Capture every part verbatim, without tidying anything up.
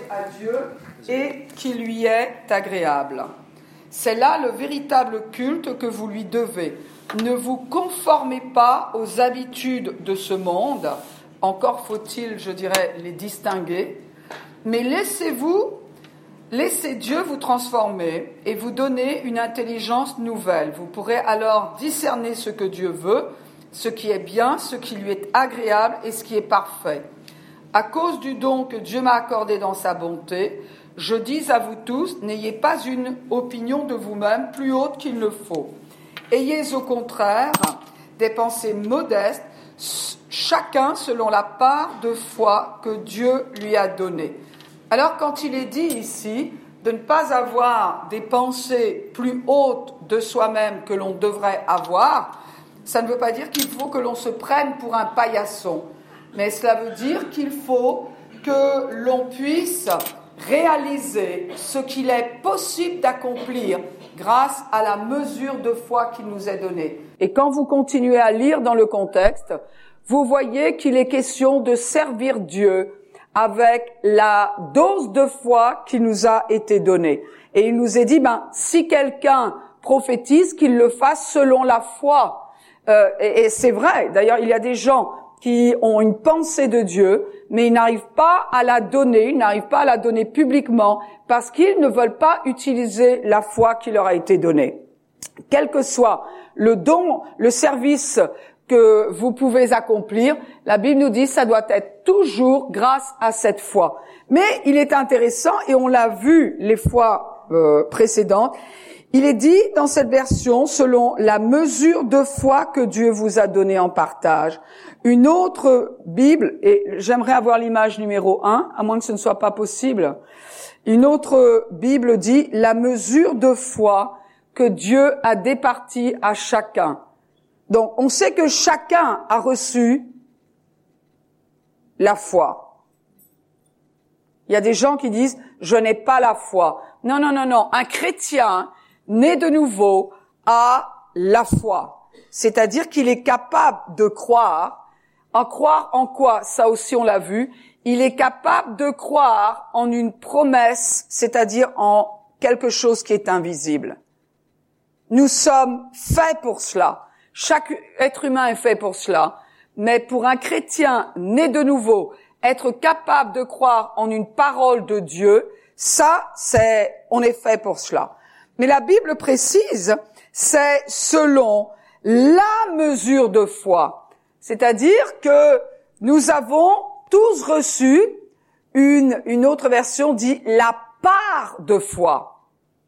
à Dieu et qui lui est agréable. C'est là le véritable culte que vous lui devez. Ne vous conformez pas aux habitudes de ce monde, encore faut-il, je dirais, les distinguer, mais laissez-vous, laissez Dieu vous transformer et vous donner une intelligence nouvelle. Vous pourrez alors discerner ce que Dieu veut, ce qui est bien, ce qui lui est agréable et ce qui est parfait. À cause du don que Dieu m'a accordé dans sa bonté, je dis à vous tous, n'ayez pas une opinion de vous-même plus haute qu'il ne faut. Ayez au contraire des pensées modestes, chacun selon la part de foi que Dieu lui a donnée. Alors quand il est dit ici de ne pas avoir des pensées plus hautes de soi-même que l'on devrait avoir, ça ne veut pas dire qu'il faut que l'on se prenne pour un paillasson, mais cela veut dire qu'il faut que l'on puisse réaliser ce qu'il est possible d'accomplir grâce à la mesure de foi qu'il nous est donnée. Et quand vous continuez à lire dans le contexte, vous voyez qu'il est question de servir Dieu avec la dose de foi qui nous a été donnée. Et il nous est dit, ben, si quelqu'un prophétise, qu'il le fasse selon la foi. Euh, et, et c'est vrai, d'ailleurs, il y a des gens qui ont une pensée de Dieu, mais ils n'arrivent pas à la donner, ils n'arrivent pas à la donner publiquement, parce qu'ils ne veulent pas utiliser la foi qui leur a été donnée. Quel que soit le don, le service que vous pouvez accomplir, la Bible nous dit que ça doit être toujours grâce à cette foi. Mais il est intéressant, et on l'a vu les fois euh, précédentes, il est dit dans cette version, selon la mesure de foi que Dieu vous a donnée en partage. Une autre Bible, et j'aimerais avoir l'image numéro un, à moins que ce ne soit pas possible, une autre Bible dit la mesure de foi que Dieu a départie à chacun. Donc, on sait que chacun a reçu la foi. Il y a des gens qui disent « je n'ai pas la foi ». Non, non, non, non. Un chrétien né de nouveau a la foi. C'est-à-dire qu'il est capable de croire. En croire en quoi? Ça aussi, on l'a vu. Il est capable de croire en une promesse, c'est-à-dire en quelque chose qui est invisible. Nous sommes faits pour cela. Chaque être humain est fait pour cela. Mais pour un chrétien né de nouveau, être capable de croire en une parole de Dieu, ça, c'est, on est fait pour cela. Mais la Bible précise, c'est selon la mesure de foi. C'est-à-dire que nous avons tous reçu une, une autre version dit la part de foi.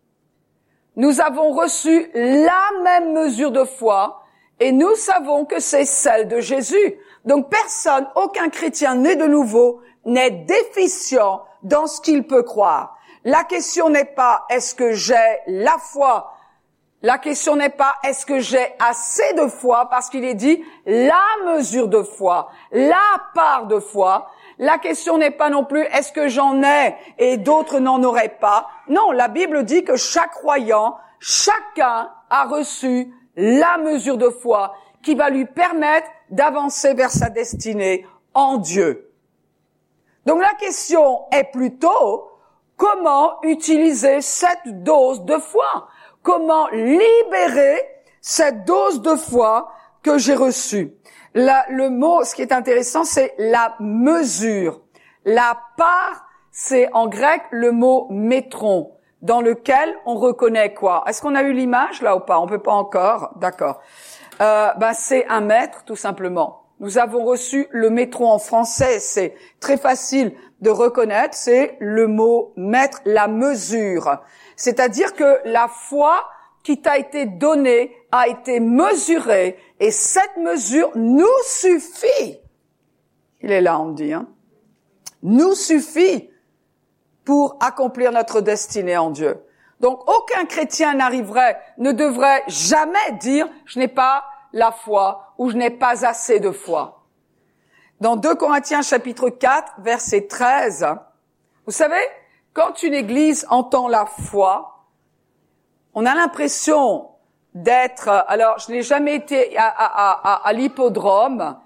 Nous avons reçu la même mesure de foi et nous savons que c'est celle de Jésus. Donc personne, aucun chrétien né de nouveau n'est déficient dans ce qu'il peut croire. La question n'est pas est-ce que j'ai la foi. La question n'est pas est-ce que j'ai assez de foi, parce qu'il est dit la mesure de foi, la part de foi. La question n'est pas non plus est-ce que j'en ai et d'autres n'en auraient pas. Non, la Bible dit que chaque croyant, chacun a reçu la mesure de foi qui va lui permettre d'avancer vers sa destinée en Dieu. Donc la question est plutôt comment utiliser cette dose de foi? Comment libérer cette dose de foi que j'ai reçue? La, le mot, ce qui est intéressant, c'est la mesure. La part, c'est en grec le mot métron, dans lequel on reconnaît quoi? Est-ce qu'on a eu l'image là ou pas? On peut pas encore, d'accord. Euh, ben c'est un mètre, tout simplement. Nous avons reçu le métron en français, c'est très facile de reconnaître, c'est le mot mètre, la mesure. C'est-à-dire que la foi qui t'a été donnée a été mesurée et cette mesure nous suffit. Il est là, on dit, hein. Nous suffit pour accomplir notre destinée en Dieu. Donc, aucun chrétien n'arriverait, ne devrait jamais dire « je n'ai pas la foi » ou « je n'ai pas assez de foi ». Dans deux Corinthiens chapitre quatre, verset treize, vous savez, quand une église entend la foi, on a l'impression d'être... Alors, je n'ai jamais été à, à, à, à l'hippodrome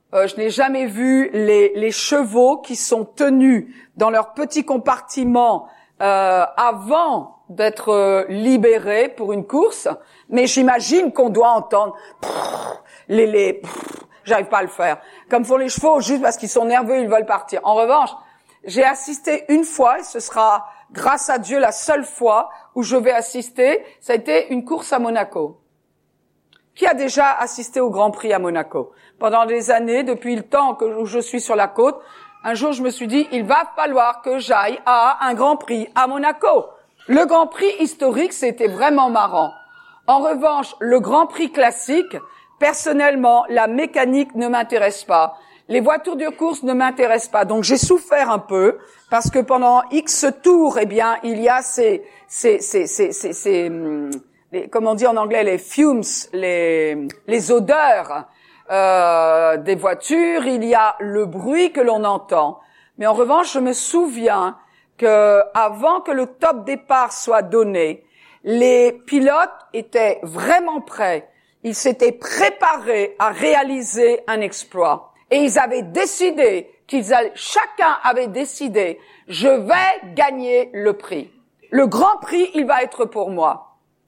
Euh, je n'ai jamais vu les, les chevaux qui sont tenus dans leur petit compartiment euh, avant d'être euh, libérés pour une course. Mais j'imagine qu'on doit entendre pff, les les. Pff, j'arrive pas à le faire. Comme font les chevaux, juste parce qu'ils sont nerveux, ils veulent partir. En revanche, j'ai assisté une fois, et ce sera grâce à Dieu la seule fois où je vais assister. Ça a été une course à Monaco. Qui a déjà assisté au Grand Prix à Monaco? Pendant des années, depuis le temps que je suis sur la côte, un jour je me suis dit, il va falloir que j'aille à un Grand Prix à Monaco. Le Grand Prix historique, c'était vraiment marrant. En revanche, le Grand Prix classique, personnellement, la mécanique ne m'intéresse pas. Les voitures de course ne m'intéressent pas. Donc j'ai souffert un peu parce que pendant X tours, eh bien, il y a ces, ces, ces, ces, ces, ces les, comme on dit en anglais, les fumes, les, les odeurs euh, des voitures. Il y a le bruit que l'on entend. Mais en revanche, je me souviens que avant que le top départ soit donné, les pilotes étaient vraiment prêts. Ils s'étaient préparés à réaliser un exploit. Et ils avaient décidé qu'ils allaient, chacun avait décidé, je vais gagner le prix. Le grand prix, il va être pour moi.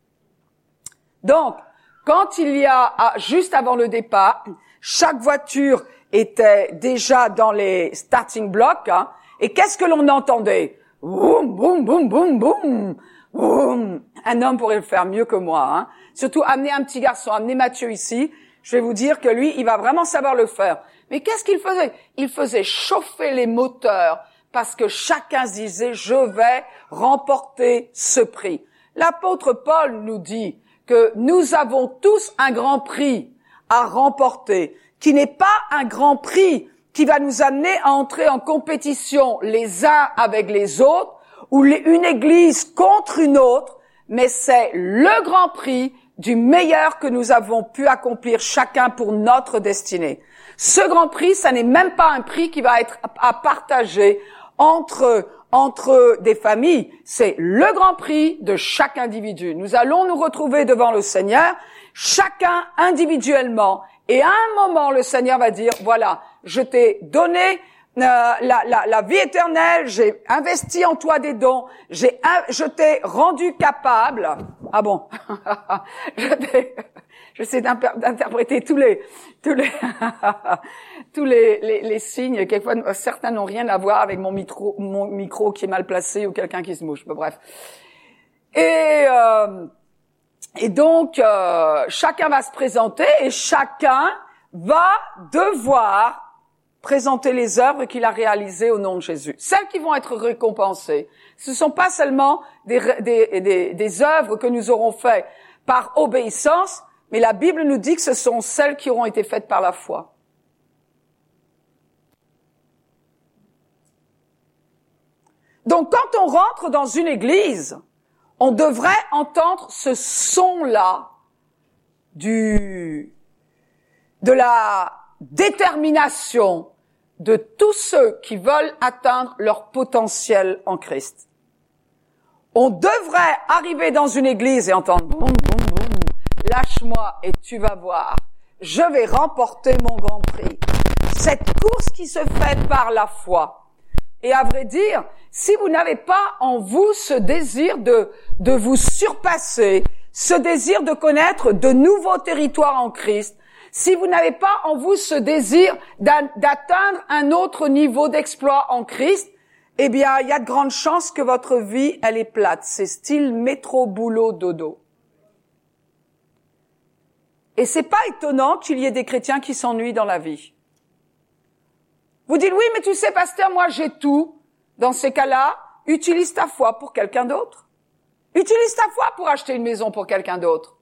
Donc, quand il y a, juste avant le départ, chaque voiture était déjà dans les starting blocks, hein, et qu'est-ce que l'on entendait? Boum, boum, boum, boum, boum, boum. Un homme pourrait le faire mieux que moi, hein. Surtout, amener un petit garçon, amener Mathieu ici, je vais vous dire que lui, il va vraiment savoir le faire. Mais qu'est-ce qu'il faisait? Il faisait chauffer les moteurs parce que chacun se disait, je vais remporter ce prix. L'apôtre Paul nous dit que nous avons tous un grand prix à remporter, qui n'est pas un grand prix qui va nous amener à entrer en compétition les uns avec les autres, ou les, une église contre une autre, mais c'est le grand prix du meilleur que nous avons pu accomplir chacun pour notre destinée. Ce grand prix, ça n'est même pas un prix qui va être à partager entre entre des familles, c'est le grand prix de chaque individu. Nous allons nous retrouver devant le Seigneur, chacun individuellement, et à un moment, le Seigneur va dire, voilà, je t'ai donné euh, la, la, la vie éternelle, j'ai investi en toi des dons, j'ai, je t'ai rendu capable. Ah bon, je t'ai, j'essaie d'interpréter tous les, tous les, tous les, les, les signes. Quelquefois, certains n'ont rien à voir avec mon micro, mon micro qui est mal placé ou quelqu'un qui se mouche. Mais bref. Et euh, et donc euh, chacun va se présenter et chacun va devoir présenter les œuvres qu'il a réalisées au nom de Jésus. Celles qui vont être récompensées, ce ne sont pas seulement des, des, des, des œuvres que nous aurons faites par obéissance, mais la Bible nous dit que ce sont celles qui auront été faites par la foi. Donc, quand on rentre dans une église, on devrait entendre ce son-là du, de la détermination de tous ceux qui veulent atteindre leur potentiel en Christ. On devrait arriver dans une église et entendre boum, boum, boum, lâche-moi et tu vas voir, je vais remporter mon grand prix. Cette course qui se fait par la foi. Et à vrai dire, si vous n'avez pas en vous ce désir de, de vous surpasser, ce désir de connaître de nouveaux territoires en Christ, si vous n'avez pas en vous ce désir d'atteindre un autre niveau d'exploit en Christ, eh bien, il y a de grandes chances que votre vie, elle est plate. C'est style métro, boulot, dodo. Et c'est pas étonnant qu'il y ait des chrétiens qui s'ennuient dans la vie. Vous dites, oui, mais tu sais, pasteur, moi j'ai tout. Dans ces cas-là, utilise ta foi pour quelqu'un d'autre. Utilise ta foi pour acheter une maison pour quelqu'un d'autre.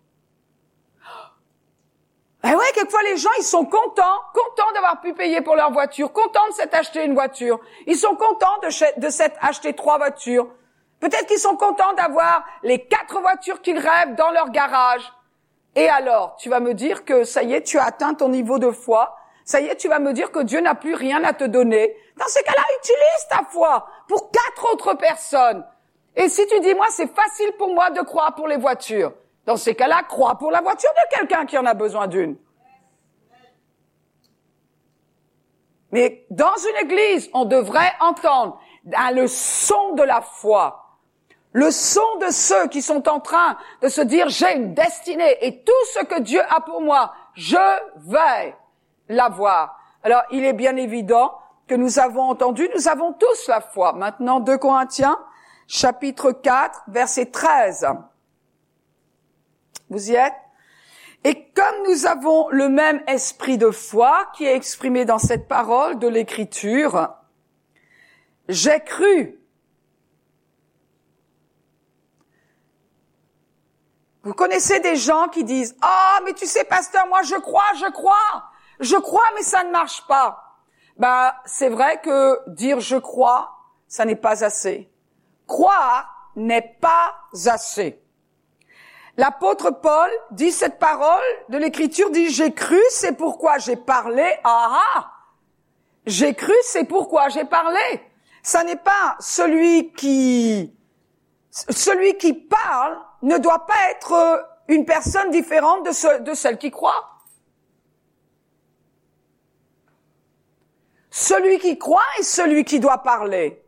Eh ouais, quelquefois les gens, ils sont contents, contents d'avoir pu payer pour leur voiture, contents de s'être acheté une voiture. Ils sont contents de, de s'être acheté trois voitures. Peut-être qu'ils sont contents d'avoir les quatre voitures qu'ils rêvent dans leur garage. Et alors, tu vas me dire que ça y est, tu as atteint ton niveau de foi. Ça y est, tu vas me dire que Dieu n'a plus rien à te donner. Dans ces cas-là, utilise ta foi pour quatre autres personnes. Et si tu dis, moi, c'est facile pour moi de croire pour les voitures. Dans ces cas-là, crois pour la voiture de quelqu'un qui en a besoin d'une. Mais dans une église, on devrait entendre le son de la foi. Le son de ceux qui sont en train de se dire, j'ai une destinée et tout ce que Dieu a pour moi, je vais l'avoir. Alors, il est bien évident que nous avons entendu, nous avons tous la foi. Maintenant, deux Corinthiens, chapitre quatre, verset treize. Vous y êtes? Et comme nous avons le même esprit de foi qui est exprimé dans cette parole de l'Écriture, j'ai cru. Vous connaissez des gens qui disent « Ah, mais tu sais, pasteur, moi je crois, je crois, je crois, mais ça ne marche pas. » Ben, c'est vrai que dire « je crois », ça n'est pas assez. Croire n'est pas assez. L'apôtre Paul dit cette parole de l'Écriture, dit « J'ai cru, c'est pourquoi j'ai parlé. » Ah ah! J'ai cru, c'est pourquoi j'ai parlé. Ça n'est pas celui qui... Celui qui parle ne doit pas être une personne différente de, ce, de celle qui croit. Celui qui croit est celui qui doit parler.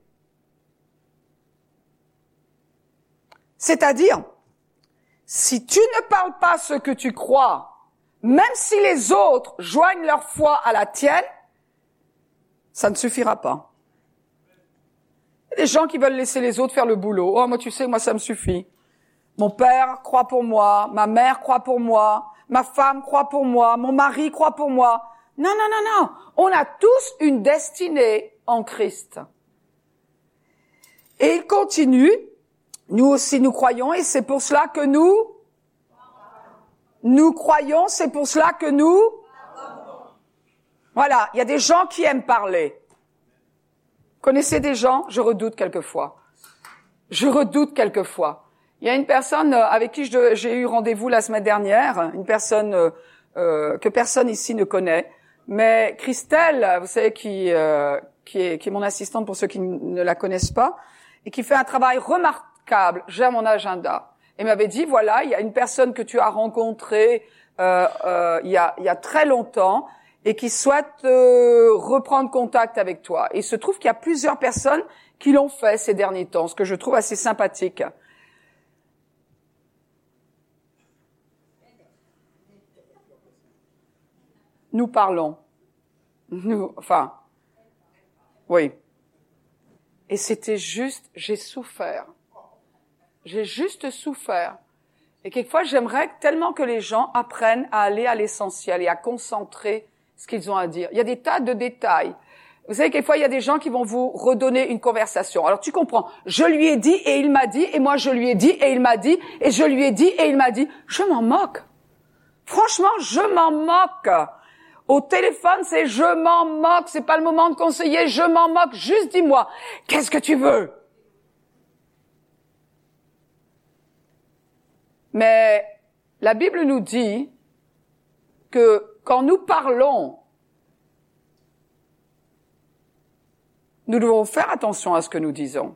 C'est-à-dire, si tu ne parles pas ce que tu crois, même si les autres joignent leur foi à la tienne, ça ne suffira pas. Il y a des gens qui veulent laisser les autres faire le boulot. Oh, moi, tu sais, moi, ça me suffit. Mon père croit pour moi, ma mère croit pour moi, ma femme croit pour moi, mon mari croit pour moi. Non, non, non, non. On a tous une destinée en Christ. Et il continue. Nous aussi, nous croyons, et c'est pour cela que nous, nous croyons, c'est pour cela que nous, voilà. Il y a des gens qui aiment parler. Connaissez des gens? Je redoute quelquefois. Je redoute quelquefois. Il y a une personne avec qui je, j'ai eu rendez-vous la semaine dernière, une personne euh, que personne ici ne connaît, mais Christelle, vous savez, qui, euh, qui, est, qui est mon assistante pour ceux qui ne la connaissent pas, et qui fait un travail remarquable, j'ai mon agenda, et m'avait dit, voilà, il y a une personne que tu as rencontrée euh, euh, il, y a, il y a très longtemps, et qui souhaite euh, reprendre contact avec toi. Et il se trouve qu'il y a plusieurs personnes qui l'ont fait ces derniers temps, ce que je trouve assez sympathique. Nous parlons. Nous, enfin, oui. Et c'était juste, j'ai souffert. J'ai juste souffert. Et quelquefois, j'aimerais tellement que les gens apprennent à aller à l'essentiel et à concentrer ce qu'ils ont à dire. Il y a des tas de détails. Vous savez, quelquefois, il y a des gens qui vont vous redonner une conversation. Alors, tu comprends. Je lui ai dit et il m'a dit, et moi, je lui ai dit et il m'a dit, et je lui ai dit et il m'a dit. Je m'en moque. Franchement, je m'en moque. Au téléphone, c'est je m'en moque. C'est pas le moment de conseiller. Je m'en moque. Juste dis-moi, qu'est-ce que tu veux? Mais la Bible nous dit que quand nous parlons, nous devons faire attention à ce que nous disons.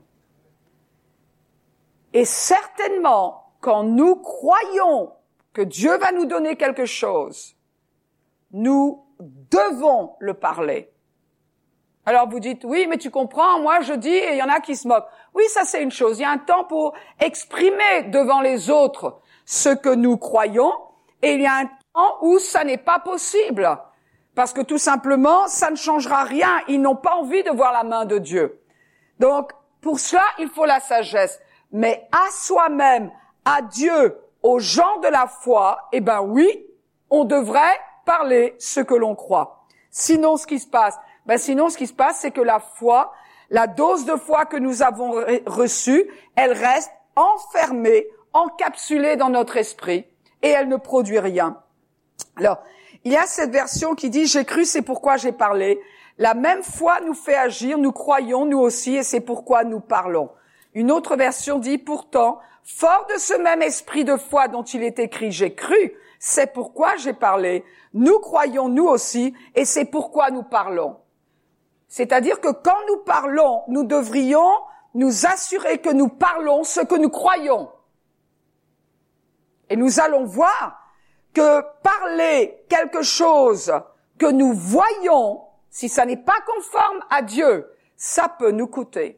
Et certainement, quand nous croyons que Dieu va nous donner quelque chose, nous devons le parler. Alors vous dites, oui, mais tu comprends, moi je dis et il y en a qui se moquent. Oui, ça c'est une chose. Il y a un temps pour exprimer devant les autres ce que nous croyons et il y a un temps où ça n'est pas possible. Parce que tout simplement, ça ne changera rien. Ils n'ont pas envie de voir la main de Dieu. Donc, pour cela, il faut la sagesse. Mais à soi-même, à Dieu, aux gens de la foi, eh ben oui, on devrait parler ce que l'on croit. Sinon, ce qui se passe, ben sinon, ce qui se passe, c'est que la foi, la dose de foi que nous avons reçue, elle reste enfermée, encapsulée dans notre esprit, et elle ne produit rien. Alors, il y a cette version qui dit « J'ai cru, c'est pourquoi j'ai parlé ». La même foi nous fait agir, nous croyons, nous aussi, et c'est pourquoi nous parlons. Une autre version dit « Pourtant, fort de ce même esprit de foi dont il est écrit « J'ai cru, c'est pourquoi j'ai parlé ». Nous croyons, nous aussi, et c'est pourquoi nous parlons. C'est-à-dire que quand nous parlons, nous devrions nous assurer que nous parlons ce que nous croyons. Et nous allons voir que parler quelque chose que nous voyons, si ça n'est pas conforme à Dieu, ça peut nous coûter.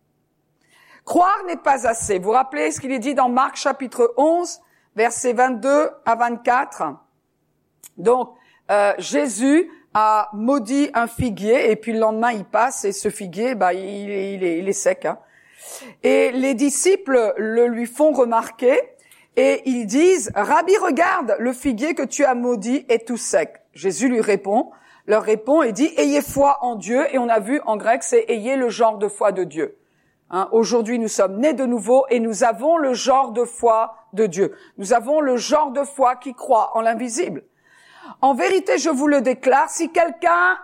Croire n'est pas assez. Vous vous rappelez ce qu'il est dit dans Marc chapitre onze, versets vingt-deux à vingt-quatre. Donc, euh, Jésus a maudit un figuier et puis le lendemain il passe et ce figuier, bah, il, il, est, il est sec. Hein. Et les disciples le lui font remarquer et ils disent « Rabbi, regarde, le figuier que tu as maudit est tout sec. » Jésus lui répond, leur répond et dit « Ayez foi en Dieu » et on a vu en grec c'est « Ayez le genre de foi de Dieu ». Hein, aujourd'hui, nous sommes nés de nouveau et nous avons le genre de foi de Dieu. Nous avons le genre de foi qui croit en l'invisible. En vérité, je vous le déclare, si quelqu'un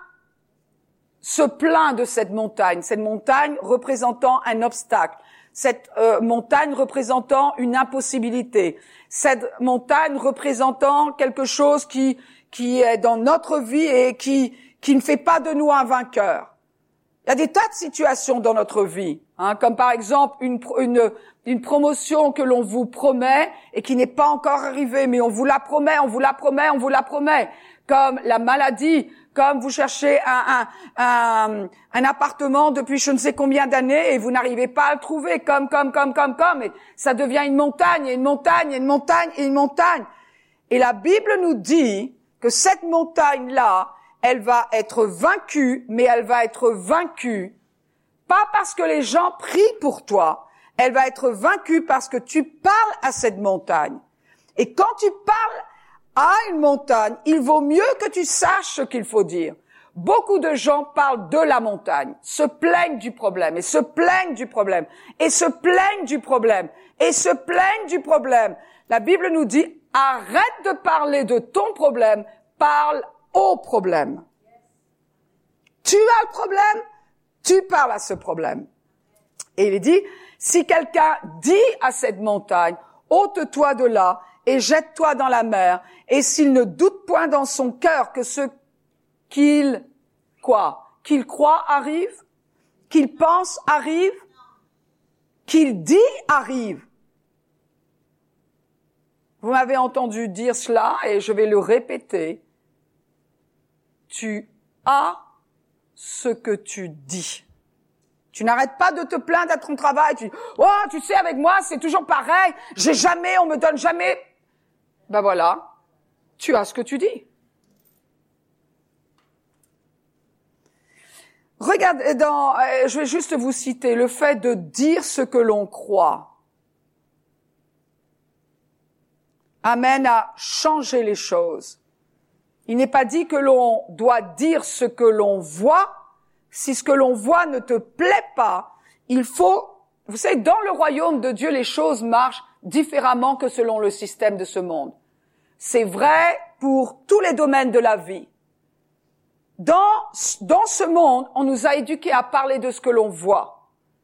se plaint de cette montagne, cette montagne représentant un obstacle, cette euh, montagne représentant une impossibilité, cette montagne représentant quelque chose qui qui est dans notre vie et qui qui ne fait pas de nous un vainqueur. Il y a des tas de situations dans notre vie, hein, comme par exemple une, une, une promotion que l'on vous promet et qui n'est pas encore arrivée, mais on vous la promet, on vous la promet, on vous la promet. Comme la maladie, comme vous cherchez un, un, un, un appartement depuis je ne sais combien d'années et vous n'arrivez pas à le trouver, comme, comme, comme, comme, comme, et ça devient une montagne, et une montagne, et une montagne, et une montagne. Et la Bible nous dit que cette montagne-là, elle va être vaincue, mais elle va être vaincue, pas parce que les gens prient pour toi, elle va être vaincue parce que tu parles à cette montagne. Et quand tu parles à une montagne, il vaut mieux que tu saches ce qu'il faut dire. Beaucoup de gens parlent de la montagne, se plaignent du problème, et se plaignent du problème, et se plaignent du problème, et se plaignent du problème. La Bible nous dit, arrête de parler de ton problème, parle au problème. Tu as le problème, tu parles à ce problème. Et il est dit, si quelqu'un dit à cette montagne, ôte-toi de là et jette-toi dans la mer, et s'il ne doute point dans son cœur que ce qu'il, quoi, qu'il croit arrive, qu'il pense arrive, qu'il dit arrive. Vous m'avez entendu dire cela et je vais le répéter. Tu as ce que tu dis. Tu n'arrêtes pas de te plaindre à ton travail. Tu dis, oh, tu sais, avec moi, c'est toujours pareil. J'ai jamais, on me donne jamais. Ben voilà, tu as ce que tu dis. Regardez, dans, euh, je vais juste vous citer le fait de dire ce que l'on croit. Amène à changer les choses. Il n'est pas dit que l'on doit dire ce que l'on voit. Si ce que l'on voit ne te plaît pas, il faut, vous savez, dans le royaume de Dieu, les choses marchent différemment que selon le système de ce monde. C'est vrai pour tous les domaines de la vie. Dans, dans ce monde, on nous a éduqués à parler de ce que l'on voit.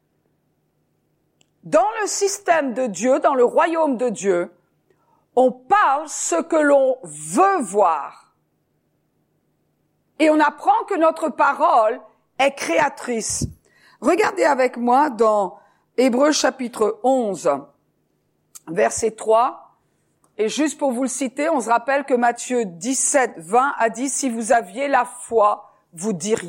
Dans le système de Dieu, dans le royaume de Dieu, on parle ce que l'on veut voir. Et on apprend que notre parole est créatrice. Regardez avec moi dans Hébreux chapitre onze, verset trois. Et juste pour vous le citer, on se rappelle que Matthieu dix-sept, vingt a dit « Si vous aviez la foi, vous diriez ».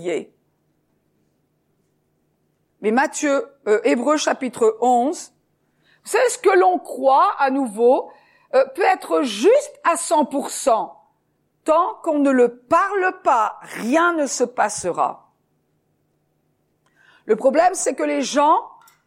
Mais Matthieu, euh, Hébreux chapitre onze, vous savez ce que l'on croit à nouveau euh, peut être juste à cent pour cent. Tant qu'on ne le parle pas, rien ne se passera. Le problème, c'est que les gens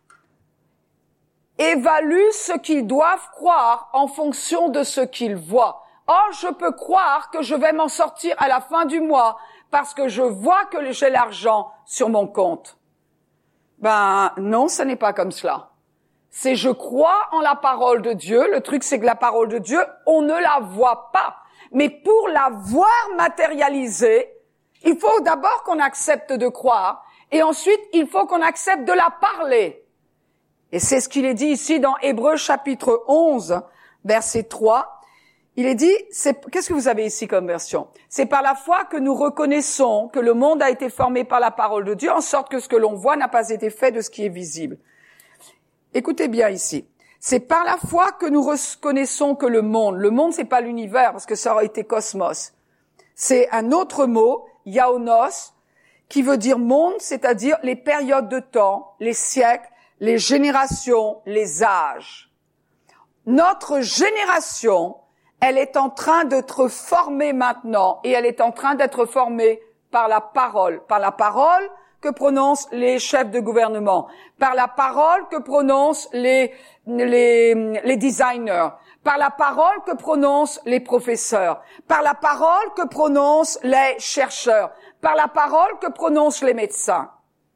évaluent ce qu'ils doivent croire en fonction de ce qu'ils voient. Or, je peux croire que je vais m'en sortir à la fin du mois parce que je vois que j'ai l'argent sur mon compte. Ben non, ce n'est pas comme cela. C'est je crois en la parole de Dieu. Le truc, c'est que la parole de Dieu, on ne la voit pas. Mais pour la voir matérialisée, il faut d'abord qu'on accepte de croire et ensuite il faut qu'on accepte de la parler. Et c'est ce qu'il est dit ici dans Hébreux chapitre onze, verset trois. Il est dit, c'est, qu'est-ce que vous avez ici comme version? C'est par la foi que nous reconnaissons que le monde a été formé par la parole de Dieu, en sorte que ce que l'on voit n'a pas été fait de ce qui est visible. Écoutez bien ici. C'est par la foi que nous reconnaissons que le monde, le monde c'est pas l'univers parce que ça aurait été cosmos. C'est un autre mot, iaonos, qui veut dire monde, c'est-à-dire les périodes de temps, les siècles, les générations, les âges. Notre génération, elle est en train d'être formée maintenant, et elle est en train d'être formée par la parole, par la parole que prononcent les chefs de gouvernement, par la parole que prononcent les, les, les designers, par la parole que prononcent les professeurs, par la parole que prononcent les chercheurs, par la parole que prononcent les médecins.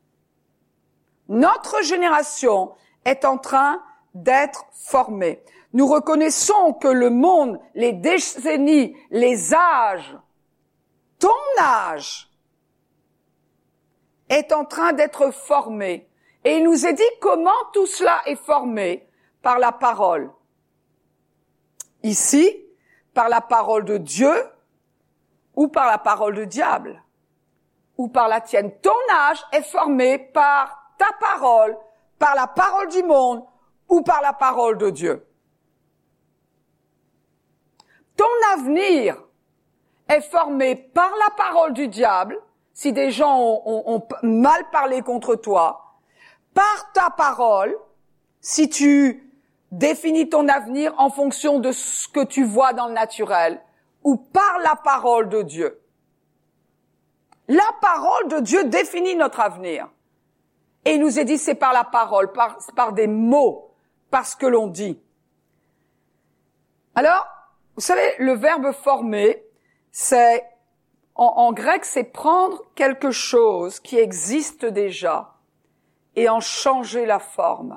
Notre génération est en train d'être formée. Nous reconnaissons que le monde, les décennies, les âges, ton âge, est en train d'être formé. Et il nous est dit comment tout cela est formé par la parole. Ici, par la parole de Dieu ou par la parole du diable ou par la tienne. Ton âge est formé par ta parole, par la parole du monde ou par la parole de Dieu. Ton avenir est formé par la parole du diable, si des gens ont, ont, ont mal parlé contre toi, par ta parole, si tu définis ton avenir en fonction de ce que tu vois dans le naturel, ou par la parole de Dieu. La parole de Dieu définit notre avenir. Et il nous est dit, c'est par la parole, par, par des mots, par ce que l'on dit. Alors, vous savez, le verbe former, c'est, en, en grec, c'est prendre quelque chose qui existe déjà et en changer la forme.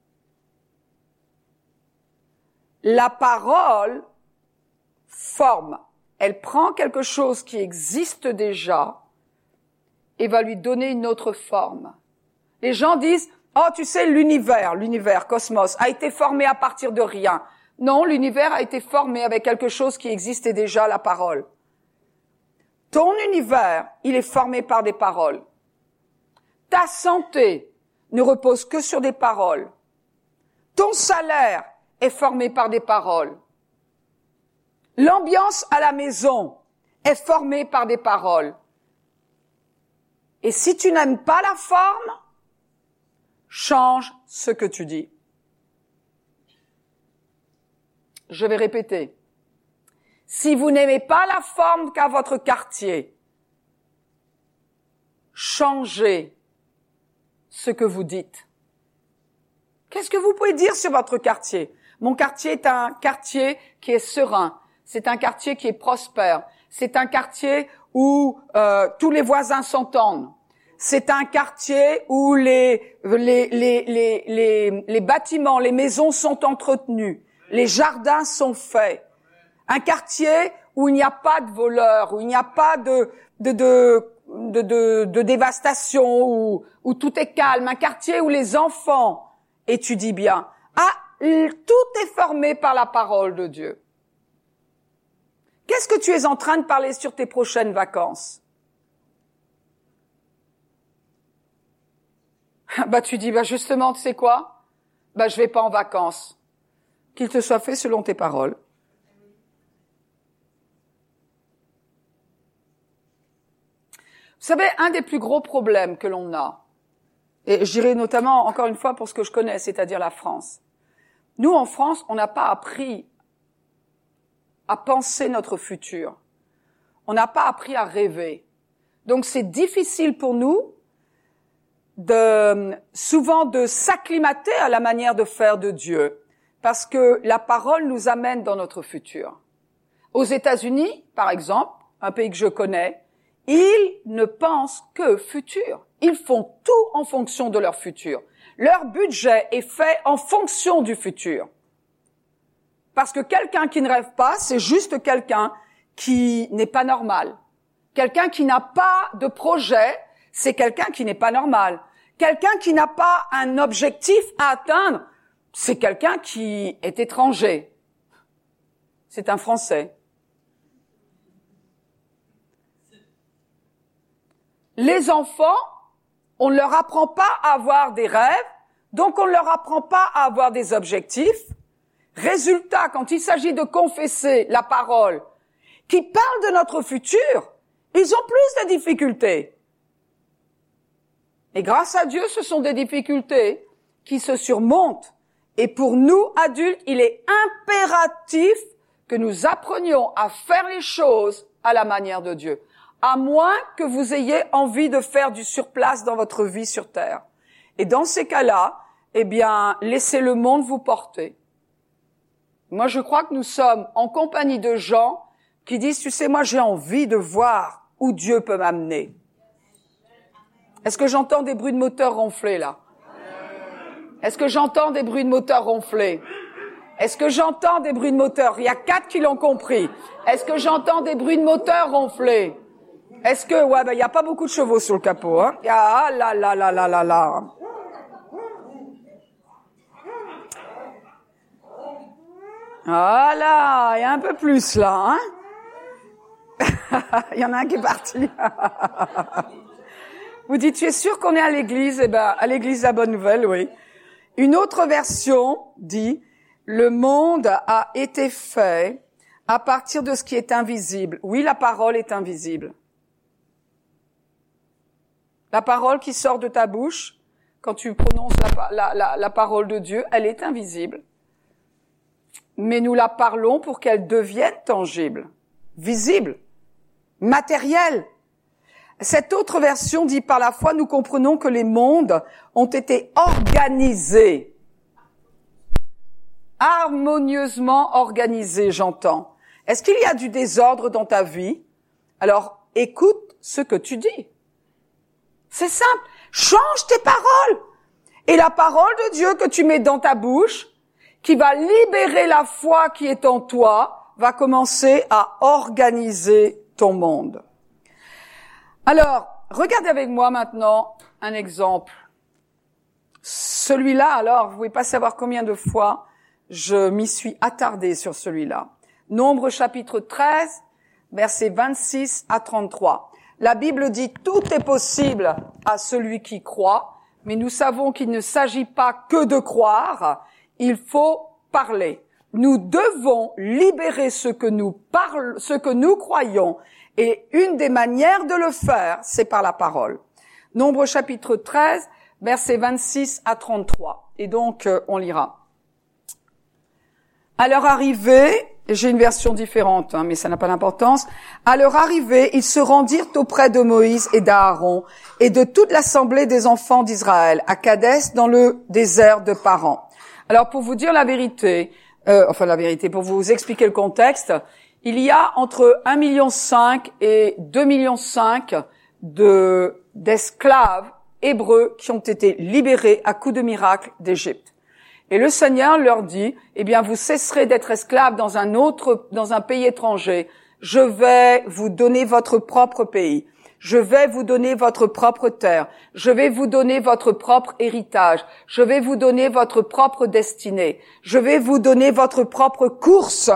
La parole forme. Elle prend quelque chose qui existe déjà et va lui donner une autre forme. Les gens disent, oh, tu sais, l'univers, l'univers, cosmos, a été formé à partir de rien. Non, l'univers a été formé avec quelque chose qui existait déjà, la parole. Ton univers, il est formé par des paroles. Ta santé ne repose que sur des paroles. Ton salaire est formé par des paroles. L'ambiance à la maison est formée par des paroles. Et si tu n'aimes pas la forme, change ce que tu dis. Je vais répéter. Si vous n'aimez pas la forme qu'a votre quartier, changez ce que vous dites. Qu'est-ce que vous pouvez dire sur votre quartier? Mon quartier est un quartier qui est serein. C'est un quartier qui est prospère. C'est un quartier où euh, tous les voisins s'entendent. C'est un quartier où les, les, les, les, les, les bâtiments, les maisons sont entretenus. Les jardins sont faits. Un quartier où il n'y a pas de voleurs, où il n'y a pas de, de, de, de, de, de dévastation, où, où tout est calme. Un quartier où les enfants étudient bien. Ah, tout est formé par la parole de Dieu. Qu'est-ce que tu es en train de parler sur tes prochaines vacances? Bah, tu dis, bah, justement, tu sais quoi? Bah, je vais pas en vacances. Qu'il te soit fait selon tes paroles. Vous savez, un des plus gros problèmes que l'on a, et je dirais notamment, encore une fois, pour ce que je connais, c'est-à-dire la France. Nous, en France, on n'a pas appris à penser notre futur. On n'a pas appris à rêver. Donc, c'est difficile pour nous de, souvent de s'acclimater à la manière de faire de Dieu, parce que la parole nous amène dans notre futur. Aux États-Unis, par exemple, un pays que je connais, ils ne pensent que futur. Ils font tout en fonction de leur futur. Leur budget est fait en fonction du futur. Parce que quelqu'un qui ne rêve pas, c'est juste quelqu'un qui n'est pas normal. Quelqu'un qui n'a pas de projet, c'est quelqu'un qui n'est pas normal. Quelqu'un qui n'a pas un objectif à atteindre, c'est quelqu'un qui est étranger. C'est un Français. Les enfants, on ne leur apprend pas à avoir des rêves, donc on ne leur apprend pas à avoir des objectifs. Résultat, quand il s'agit de confesser la parole qui parle de notre futur, ils ont plus de difficultés. Et grâce à Dieu, ce sont des difficultés qui se surmontent. Et pour nous, adultes, il est impératif que nous apprenions à faire les choses à la manière de Dieu. À moins que vous ayez envie de faire du surplace dans votre vie sur terre. Et dans ces cas-là, eh bien, laissez le monde vous porter. Moi, je crois que nous sommes en compagnie de gens qui disent, tu sais, moi, j'ai envie de voir où Dieu peut m'amener. Est-ce que j'entends des bruits de moteur ronfler, là? Est-ce que j'entends des bruits de moteur ronfler? Est-ce que j'entends des bruits de moteur? Il y a quatre qui l'ont compris. Est-ce que j'entends des bruits de moteur ronfler? Est-ce que, ouais, ben, il n'y a pas beaucoup de chevaux sur le capot, hein? Ah, là, là, là, là, là, là. Voilà, il y a un peu plus, là, hein? Il y en a un qui est parti. Vous dites, tu es sûr qu'on est à l'église? Eh ben, à l'église La Bonne Nouvelle, oui. Une autre version dit, le monde a été fait à partir de ce qui est invisible. Oui, la parole est invisible. La parole qui sort de ta bouche, quand tu prononces la, la, la, la parole de Dieu, elle est invisible. Mais nous la parlons pour qu'elle devienne tangible, visible, matérielle. Cette autre version dit, par la foi, nous comprenons que les mondes ont été organisés. Harmonieusement organisés, j'entends. Est-ce qu'il y a du désordre dans ta vie? Alors, écoute ce que tu dis. C'est simple. Change tes paroles. Et la parole de Dieu que tu mets dans ta bouche, qui va libérer la foi qui est en toi, va commencer à organiser ton monde. Alors, regardez avec moi maintenant un exemple. Celui-là, alors, vous pouvez pas savoir combien de fois je m'y suis attardée sur celui-là. Nombre chapitre treize, versets vingt-six à trente-trois. La Bible dit « Tout est possible à celui qui croit », mais nous savons qu'il ne s'agit pas que de croire, il faut parler. Nous devons libérer ce que nous parlons, ce que nous croyons. Et une des manières de le faire, c'est par la parole. Nombre chapitre treize, versets vingt-six à trente-trois. Et donc, euh, on lira. À leur arrivée, j'ai une version différente, hein, mais ça n'a pas d'importance. À leur arrivée, ils se rendirent auprès de Moïse et d'Aaron et de toute l'assemblée des enfants d'Israël, à Kadès, dans le désert de Paran. Alors, pour vous dire la vérité, euh, enfin la vérité, pour vous expliquer le contexte, il y a entre un virgule cinq million et deux virgule cinq millions de, d'esclaves hébreux qui ont été libérés à coup de miracle d'Égypte. Et le Seigneur leur dit, eh bien, vous cesserez d'être esclaves dans un autre, dans un pays étranger. Je vais vous donner votre propre pays. Je vais vous donner votre propre terre. Je vais vous donner votre propre héritage. Je vais vous donner votre propre destinée. Je vais vous donner votre propre course.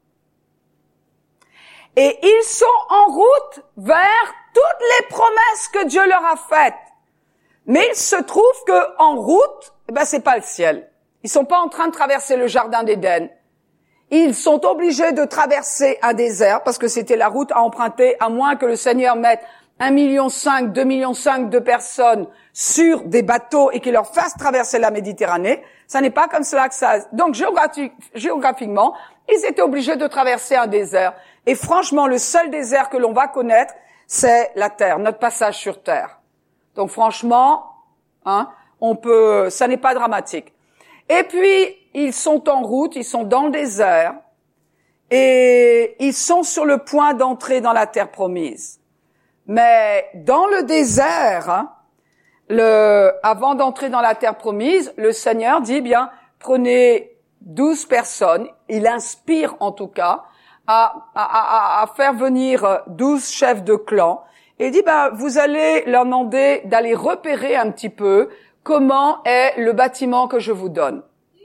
Et ils sont en route vers toutes les promesses que Dieu leur a faites. Mais il se trouve que en route, eh ben, c'est pas le ciel. Ils sont pas en train de traverser le jardin d'Éden. Ils sont obligés de traverser un désert parce que c'était la route à emprunter, à moins que le Seigneur mette un virgule cinq million, deux virgule cinq millions de personnes sur des bateaux et qu'il leur fasse traverser la Méditerranée. Ça n'est pas comme cela que ça... Donc, géographique, géographiquement, ils étaient obligés de traverser un désert. Et franchement, le seul désert que l'on va connaître, c'est la terre, notre passage sur terre. Donc, franchement, hein, on peut... ça n'est pas dramatique. Et puis, ils sont en route, ils sont dans le désert, et ils sont sur le point d'entrer dans la terre promise. Mais dans le désert, hein, le, avant d'entrer dans la terre promise, le Seigneur dit, bien, prenez douze personnes, il inspire en tout cas, à, à, à, à faire venir douze chefs de clan, et dit, ben, vous allez leur demander d'aller repérer un petit peu comment est le bâtiment que je vous donne.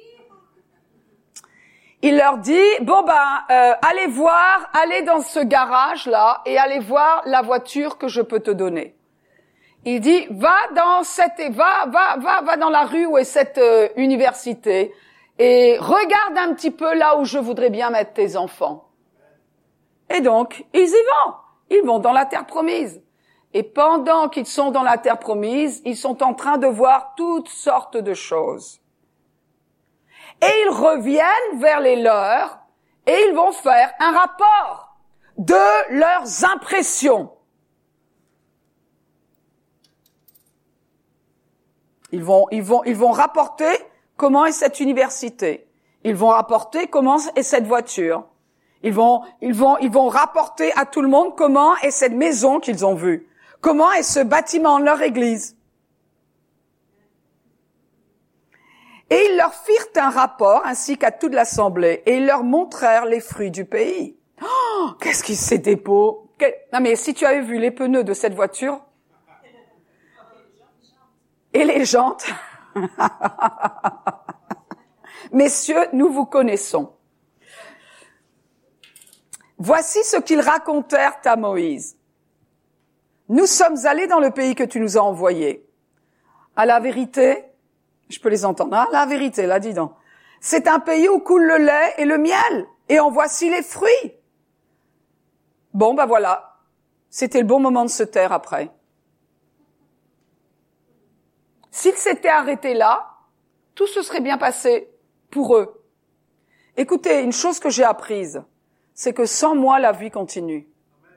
Il leur dit, bon ben, euh, allez voir, allez dans ce garage-là et allez voir la voiture que je peux te donner. Il dit, va dans cette, va, va, va, va dans la rue où est cette euh, université et regarde un petit peu là où je voudrais bien mettre tes enfants. Et donc, ils y vont. Ils vont dans la terre promise. Et pendant qu'ils sont dans la terre promise, ils sont en train de voir toutes sortes de choses. Et ils reviennent vers les leurs et ils vont faire un rapport de leurs impressions. Ils vont, ils vont, ils vont rapporter comment est cette université. Ils vont rapporter comment est cette voiture. Ils vont, ils vont, ils vont rapporter à tout le monde comment est cette maison qu'ils ont vue. Comment est ce bâtiment, leur église. Et ils leur firent un rapport, ainsi qu'à toute l'assemblée, et ils leur montrèrent les fruits du pays. Oh, qu'est-ce qui c'était beau. Quel... Non mais si tu avais vu les pneus de cette voiture, et les jantes, messieurs, nous vous connaissons. Voici ce qu'ils racontèrent à Moïse. Nous sommes allés dans le pays que tu nous as envoyé. À la vérité, je peux les entendre, hein, la vérité, là, dis donc. C'est un pays où coule le lait et le miel, et en voici les fruits. Bon, ben voilà. C'était le bon moment de se taire après. S'ils s'étaient arrêtés là, tout se serait bien passé pour eux. Écoutez, une chose que j'ai apprise, c'est que sans moi, la vie continue.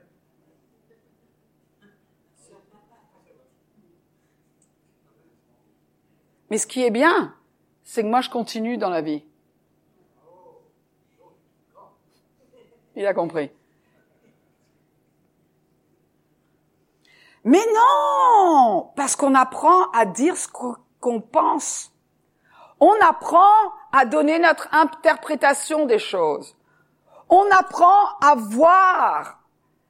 Mais ce qui est bien, c'est que moi, je continue dans la vie. Il a compris. Mais non, parce qu'on apprend à dire ce qu'on pense. On apprend à donner notre interprétation des choses. On apprend à voir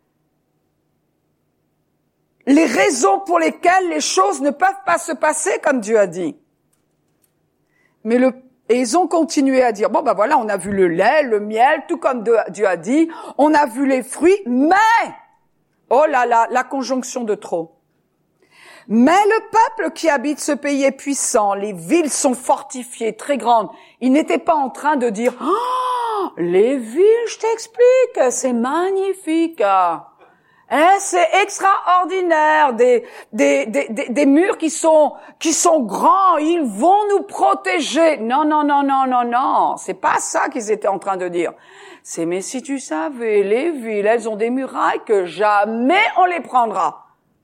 les raisons pour lesquelles les choses ne peuvent pas se passer comme Dieu a dit. Mais le, et ils ont continué à dire, bon ben voilà, on a vu le lait, le miel, tout comme Dieu a dit, on a vu les fruits, mais, oh là là, la conjonction de trop. Mais le peuple qui habite ce pays est puissant, les villes sont fortifiées, très grandes. Ils n'étaient pas en train de dire, oh, les villes, je t'explique, c'est magnifique. Hein, c'est extraordinaire, des, des, des, des, des murs qui sont, qui sont grands, ils vont nous protéger. Non, non, non, non, non, non, c'est pas ça qu'ils étaient en train de dire. C'est, mais si tu savais, les villes, elles ont des murailles que jamais on les prendra.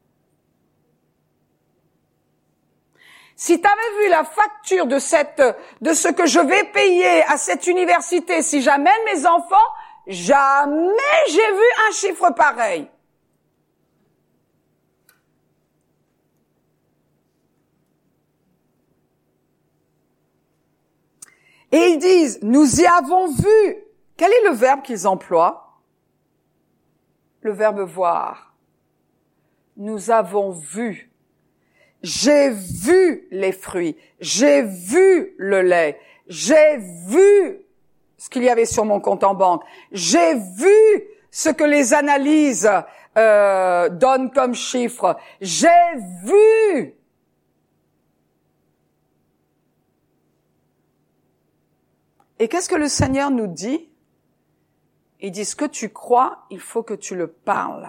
Si tu avais vu la facture de cette, de ce que je vais payer à cette université si j'amène mes enfants, jamais j'ai vu un chiffre pareil. Et ils disent, nous y avons vu. Quel est le verbe qu'ils emploient? Le verbe voir. Nous avons vu. J'ai vu les fruits. J'ai vu le lait. J'ai vu ce qu'il y avait sur mon compte en banque. J'ai vu ce que les analyses euh, donnent comme chiffres. J'ai vu. Et qu'est-ce que le Seigneur nous dit? Il dit, ce que tu crois, il faut que tu le parles.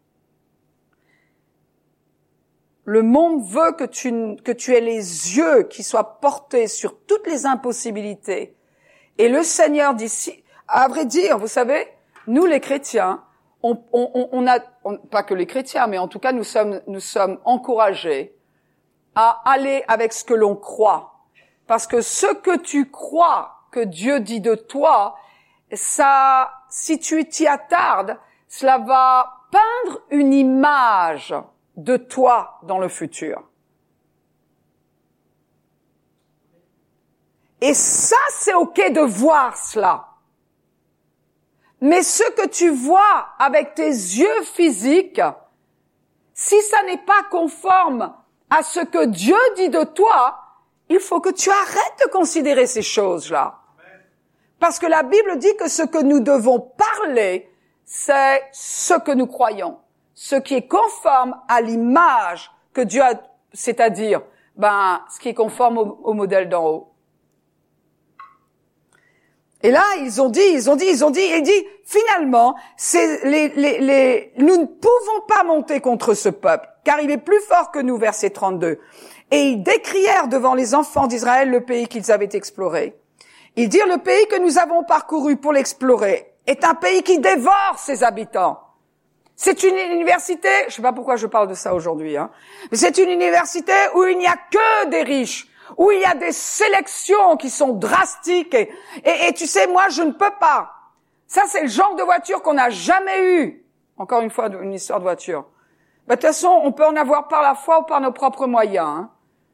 Le monde veut que tu, que tu aies les yeux qui soient portés sur toutes les impossibilités. Et le Seigneur dit, si, à vrai dire, vous savez, nous les chrétiens, on, on, on a, on, pas que les chrétiens, mais en tout cas nous sommes, nous sommes encouragés à aller avec ce que l'on croit. Parce que ce que tu crois que Dieu dit de toi, ça, si tu t'y attardes, cela va peindre une image de toi dans le futur. Et ça, c'est ok de voir cela. Mais ce que tu vois avec tes yeux physiques, si ça n'est pas conforme à ce que Dieu dit de toi, il faut que tu arrêtes de considérer ces choses-là. Parce que la Bible dit que ce que nous devons parler, c'est ce que nous croyons. Ce qui est conforme à l'image que Dieu a, c'est-à-dire, ben, ce qui est conforme au, au modèle d'en haut. Et là, ils ont dit, ils ont dit, ils ont dit, et dit, finalement, c'est les, les, les, nous ne pouvons pas monter contre ce peuple, car il est plus fort que nous, verset trente-deux. Et ils décrièrent devant les enfants d'Israël le pays qu'ils avaient exploré. Ils dirent, le pays que nous avons parcouru pour l'explorer est un pays qui dévore ses habitants. C'est une université, je sais pas pourquoi je parle de ça aujourd'hui, hein, mais c'est une université où il n'y a que des riches, où il y a des sélections qui sont drastiques. Et, et, et tu sais, moi, je ne peux pas. Ça, c'est le genre de voiture qu'on n'a jamais eu. Encore une fois, une histoire de voiture. Bah, de toute façon, on peut en avoir par la foi ou par nos propres moyens. Hein.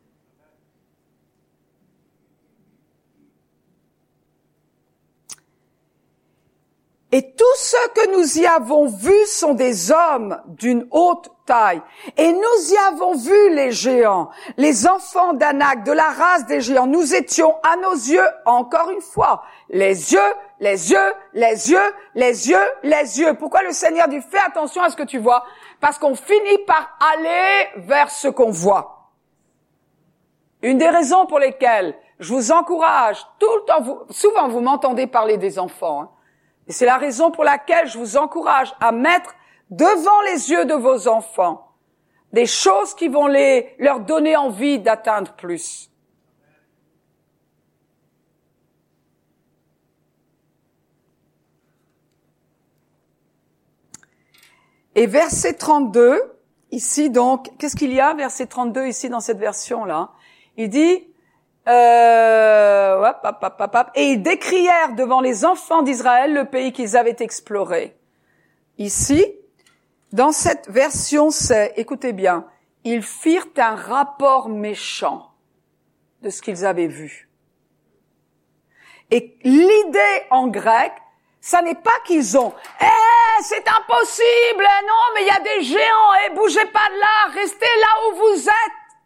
Et tous ceux que nous y avons vus sont des hommes d'une haute taille. Et nous y avons vu les géants, les enfants d'Anak, de la race des géants. Nous étions à nos yeux, encore une fois, les yeux, les yeux, les yeux, les yeux, les yeux. Pourquoi le Seigneur dit, fais attention à ce que tu vois? Parce qu'on finit par aller vers ce qu'on voit. Une des raisons pour lesquelles je vous encourage tout le temps, vous, souvent vous m'entendez parler des enfants, hein. Et c'est la raison pour laquelle je vous encourage à mettre devant les yeux de vos enfants des choses qui vont les, leur donner envie d'atteindre plus. Et verset trente-deux, ici donc, qu'est-ce qu'il y a, verset trente-deux ici dans cette version-là? Il dit... Euh, hop, hop, hop, hop, hop. Et ils décrièrent devant les enfants d'Israël le pays qu'ils avaient exploré. Ici, dans cette version, c'est, écoutez bien, ils firent un rapport méchant de ce qu'ils avaient vu. Et l'idée en grec, ça n'est pas qu'ils ont, eh, c'est impossible, non, mais il y a des géants, eh, bougez pas de là, restez là où vous êtes.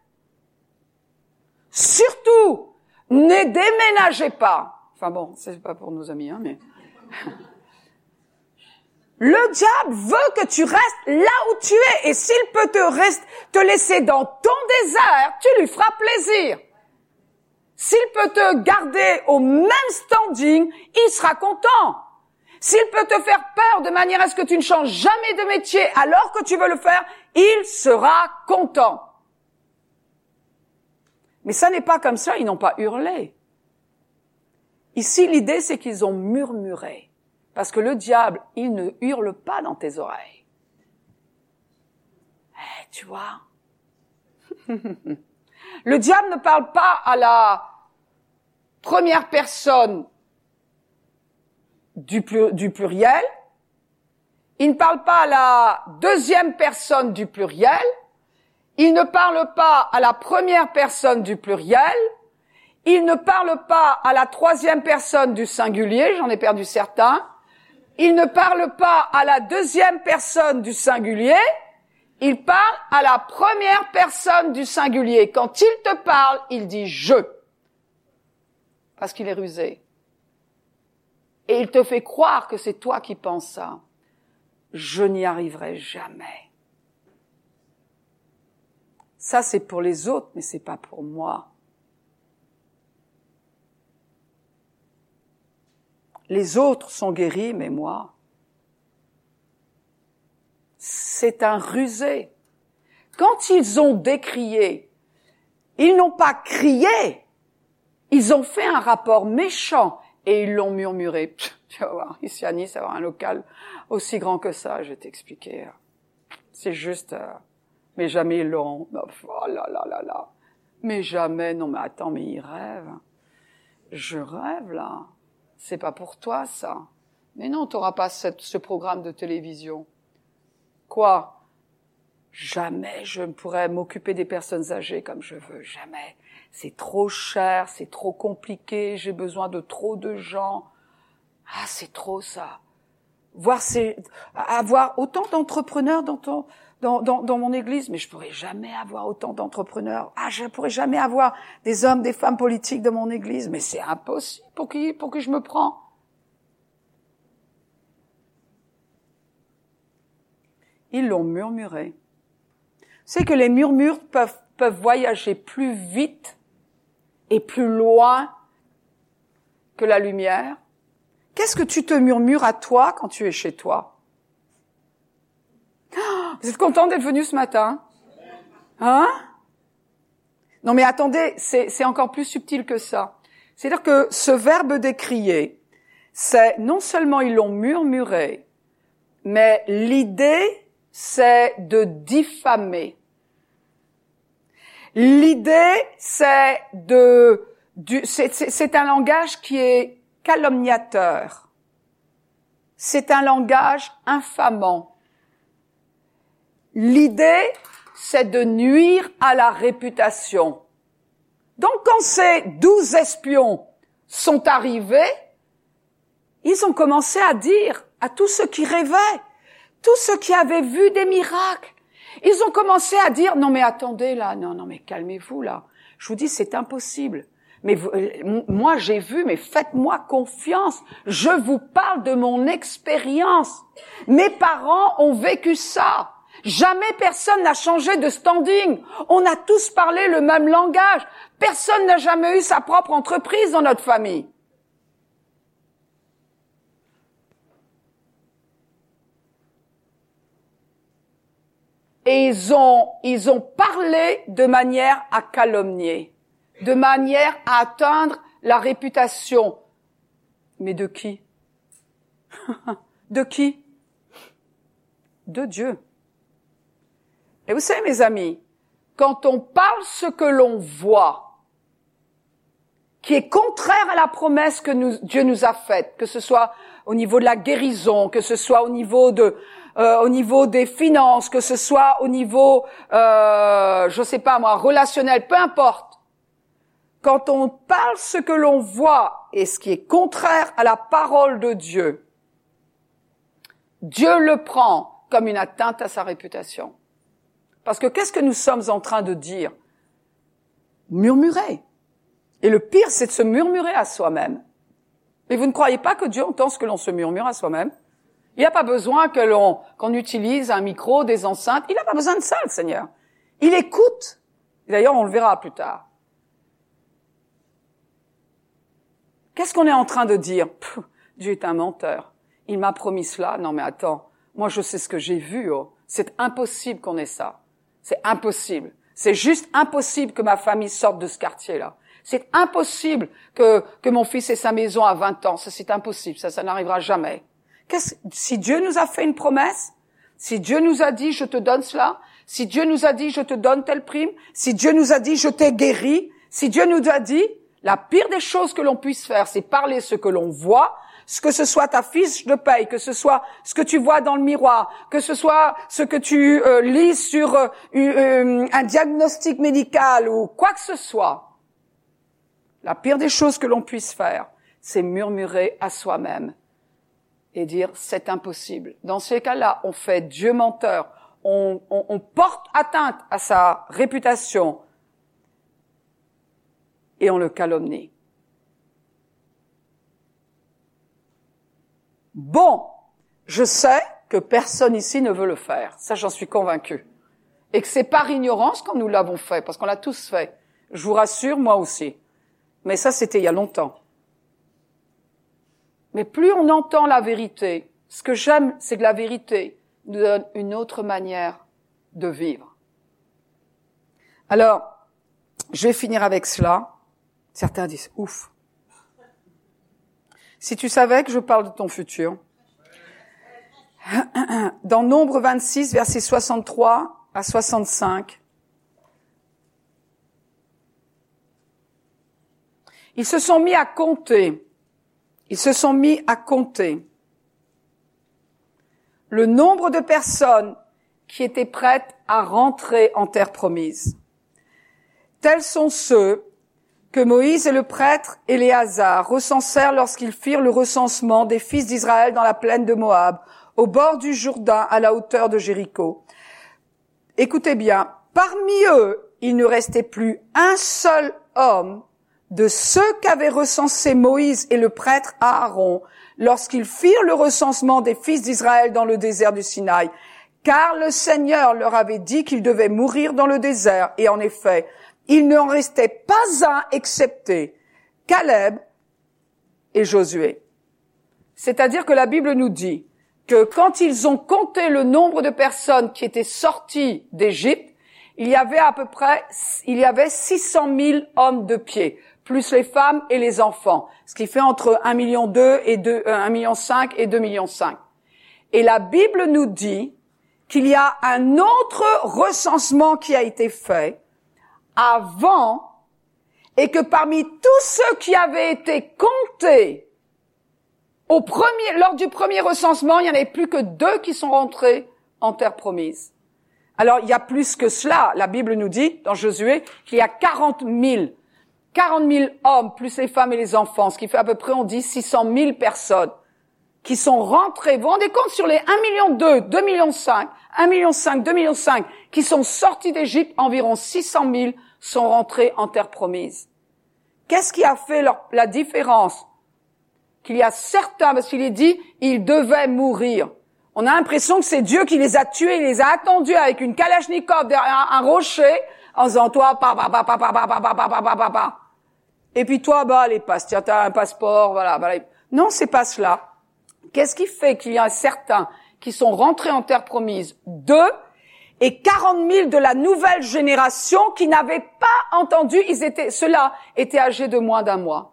Surtout, ne déménagez pas. Enfin bon, c'est pas pour nos amis, hein, mais... Le diable veut que tu restes là où tu es. Et s'il peut te, reste, te laisser dans ton désert, tu lui feras plaisir. S'il peut te garder au même standing, il sera content. S'il peut te faire peur de manière à ce que tu ne changes jamais de métier alors que tu veux le faire, il sera content. Mais ça n'est pas comme ça, ils n'ont pas hurlé. Ici, l'idée, c'est qu'ils ont murmuré. Parce que le diable, il ne hurle pas dans tes oreilles. Eh, tu vois? Le diable ne parle pas à la première personne du, plur, du pluriel. Il ne parle pas à la deuxième personne du pluriel. Il ne parle pas à la première personne du pluriel. Il ne parle pas à la troisième personne du singulier, j'en ai perdu certains. Il ne parle pas à la deuxième personne du singulier. Il parle à la première personne du singulier. Quand il te parle, il dit « je ». Parce qu'il est rusé. Et il te fait croire que c'est toi qui penses ça. Je n'y arriverai jamais. Ça, c'est pour les autres, mais c'est pas pour moi. Les autres sont guéris, mais moi, c'est un rusé. Quand ils ont décrié, ils n'ont pas crié, ils ont fait un rapport méchant et ils l'ont murmuré. Tu vas voir, ici à Nice, avoir un local aussi grand que ça, je vais t'expliquer. C'est juste... Euh, mais jamais ils l'auront. Oh là là là là. Mais jamais, non mais attends, mais ils rêvent. Je rêve là. C'est pas pour toi ça. Mais non, t'auras pas cette, ce programme de télévision. Quoi? Jamais je ne pourrais m'occuper des personnes âgées comme je veux. Jamais. C'est trop cher, c'est trop compliqué, j'ai besoin de trop de gens. Ah, c'est trop ça. Voir ces, avoir autant d'entrepreneurs dans ton, Dans, dans, dans mon église, mais je pourrais jamais avoir autant d'entrepreneurs. Ah, je pourrais jamais avoir des hommes, des femmes politiques dans mon église, mais c'est impossible. Pour qui, pour qui je me prends? Ils l'ont murmuré. C'est que les murmures peuvent, peuvent voyager plus vite et plus loin que la lumière. Qu'est-ce que tu te murmures à toi quand tu es chez toi? Vous êtes content d'être venu ce matin? Hein? Non mais attendez, c'est, c'est encore plus subtil que ça. C'est-à-dire que ce verbe décrier, c'est non seulement ils l'ont murmuré, mais l'idée, c'est de diffamer. L'idée, c'est de, du, c'est, c'est, c'est un langage qui est calomniateur. C'est un langage infamant. L'idée, c'est de nuire à la réputation. Donc, quand ces douze espions sont arrivés, ils ont commencé à dire à tous ceux qui rêvaient, tous ceux qui avaient vu des miracles, ils ont commencé à dire, non mais attendez là, non, non mais calmez-vous là, je vous dis c'est impossible. Mais vous, moi j'ai vu, mais faites-moi confiance, je vous parle de mon expérience. Mes parents ont vécu ça. Jamais personne n'a changé de standing. On a tous parlé le même langage. Personne n'a jamais eu sa propre entreprise dans notre famille. Et ils ont, ils ont parlé de manière à calomnier, de manière à atteindre la réputation. Mais de qui? De qui? De Dieu. Et vous savez, mes amis, quand on parle ce que l'on voit, qui est contraire à la promesse que nous, Dieu nous a faite, que ce soit au niveau de la guérison, que ce soit au niveau de, euh, au niveau des finances, que ce soit au niveau, euh, je sais pas moi, relationnel, peu importe. Quand on parle ce que l'on voit et ce qui est contraire à la parole de Dieu, Dieu le prend comme une atteinte à sa réputation. Parce que qu'est-ce que nous sommes en train de dire? Murmurer. Et le pire, c'est de se murmurer à soi-même. Mais vous ne croyez pas que Dieu entend ce que l'on se murmure à soi-même? Il n'a pas besoin que l'on, qu'on utilise un micro, des enceintes. Il n'a pas besoin de ça, le Seigneur. Il écoute. D'ailleurs, on le verra plus tard. Qu'est-ce qu'on est en train de dire? Pff, Dieu est un menteur. Il m'a promis cela. Non, mais attends. Moi, je sais ce que j'ai vu. Oh. C'est impossible qu'on ait ça. C'est impossible. C'est juste impossible que ma famille sorte de ce quartier-là. C'est impossible que, que mon fils ait sa maison à vingt ans. Ça, c'est impossible. Ça, ça n'arrivera jamais. Qu'est-ce, si Dieu nous a fait une promesse, si Dieu nous a dit, je te donne cela, si Dieu nous a dit, je te donne telle prime, si Dieu nous a dit, je t'ai guéri, si Dieu nous a dit, la pire des choses que l'on puisse faire, c'est parler ce que l'on voit, ce que ce soit ta fiche de paye, que ce soit ce que tu vois dans le miroir, que ce soit ce que tu euh, lis sur euh, euh, un diagnostic médical ou quoi que ce soit. La pire des choses que l'on puisse faire, c'est murmurer à soi-même et dire c'est impossible. Dans ces cas-là, on fait Dieu menteur, on, on, on porte atteinte à sa réputation et on le calomnie. Bon, je sais que personne ici ne veut le faire. Ça, j'en suis convaincue. Et que c'est par ignorance quand nous l'avons fait, parce qu'on l'a tous fait. Je vous rassure, moi aussi. Mais ça, c'était il y a longtemps. Mais plus on entend la vérité, ce que j'aime, c'est que la vérité nous donne une autre manière de vivre. Alors, je vais finir avec cela. Certains disent, ouf. Si tu savais que je parle de ton futur, dans Nombre vingt-six, versets soixante-trois à soixante-cinq, ils se sont mis à compter, ils se sont mis à compter le nombre de personnes qui étaient prêtes à rentrer en terre promise. Tels sont ceux que Moïse et le prêtre Éléazar recensèrent lorsqu'ils firent le recensement des fils d'Israël dans la plaine de Moab, au bord du Jourdain, à la hauteur de Jéricho. Écoutez bien, parmi eux, il ne restait plus un seul homme de ceux qu'avaient recensés Moïse et le prêtre Aaron lorsqu'ils firent le recensement des fils d'Israël dans le désert du Sinaï, car le Seigneur leur avait dit qu'ils devaient mourir dans le désert, et en effet, il n'en restait pas un excepté Caleb et Josué. C'est-à-dire que la Bible nous dit que quand ils ont compté le nombre de personnes qui étaient sorties d'Égypte, il y avait à peu près, il y avait six cent mille hommes de pied, plus les femmes et les enfants, ce qui fait entre un million deux et deux, un million cinq et deux millions cinq. Et la Bible nous dit qu'il y a un autre recensement qui a été fait avant, et que parmi tous ceux qui avaient été comptés au premier, lors du premier recensement, il n'y en avait plus que deux qui sont rentrés en terre promise. Alors, il y a plus que cela. La Bible nous dit, dans Josué, qu'il y a quarante mille, quarante mille hommes, plus les femmes et les enfants, ce qui fait à peu près, on dit, six cent mille personnes qui sont rentrées. Vous vous rendez compte, sur les un million deux, deux millions cinq, un million cinq, deux millions cinq, qui sont sortis d'Égypte, environ six cent mille sont rentrés en terre promise. Qu'est-ce qui a fait leur, la différence? Qu'il y a certains, parce qu'il est dit, ils devaient mourir. On a l'impression que c'est Dieu qui les a tués, il les a attendus avec une kalachnikov derrière un rocher, en disant, toi, pa, pa, pa, pa, pa, pa, pa, pa, pa, pa, pa, pa. Et puis toi, bah, allez, passe, tiens, t'as un passeport, voilà, voilà. Non, c'est pas cela. Qu'est-ce qui fait qu'il y a certains qui sont rentrés en terre promise? Deux, et quarante mille de la nouvelle génération qui n'avaient pas entendu, ils étaient, ceux-là étaient âgés de moins d'un mois.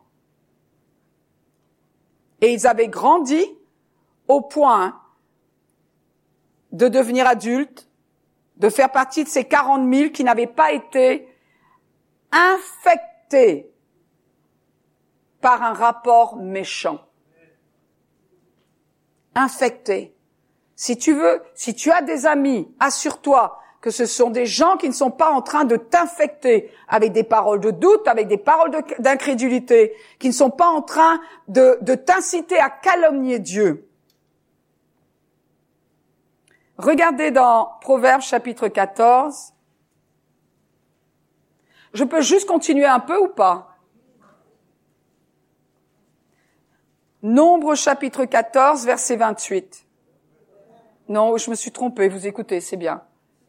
Et ils avaient grandi au point de devenir adultes, de faire partie de ces quarante mille qui n'avaient pas été infectés par un rapport méchant. Infectés. Si tu veux, si tu as des amis, assure-toi que ce sont des gens qui ne sont pas en train de t'infecter avec des paroles de doute, avec des paroles de, d'incrédulité, qui ne sont pas en train de, de t'inciter à calomnier Dieu. Regardez dans Proverbes chapitre quatorze. Je peux juste continuer un peu ou pas? Nombre chapitre quatorze, verset vingt-huit. Non, je me suis trompée, vous écoutez, c'est bien.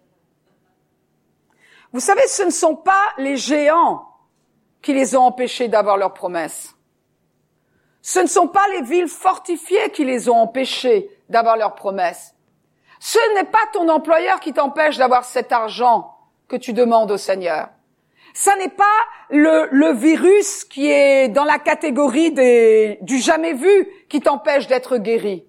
Vous savez, ce ne sont pas les géants qui les ont empêchés d'avoir leurs promesses. Ce ne sont pas les villes fortifiées qui les ont empêchés d'avoir leurs promesses. Ce n'est pas ton employeur qui t'empêche d'avoir cet argent que tu demandes au Seigneur. Ça n'est pas le, le virus qui est dans la catégorie des, du jamais vu qui t'empêche d'être guéri.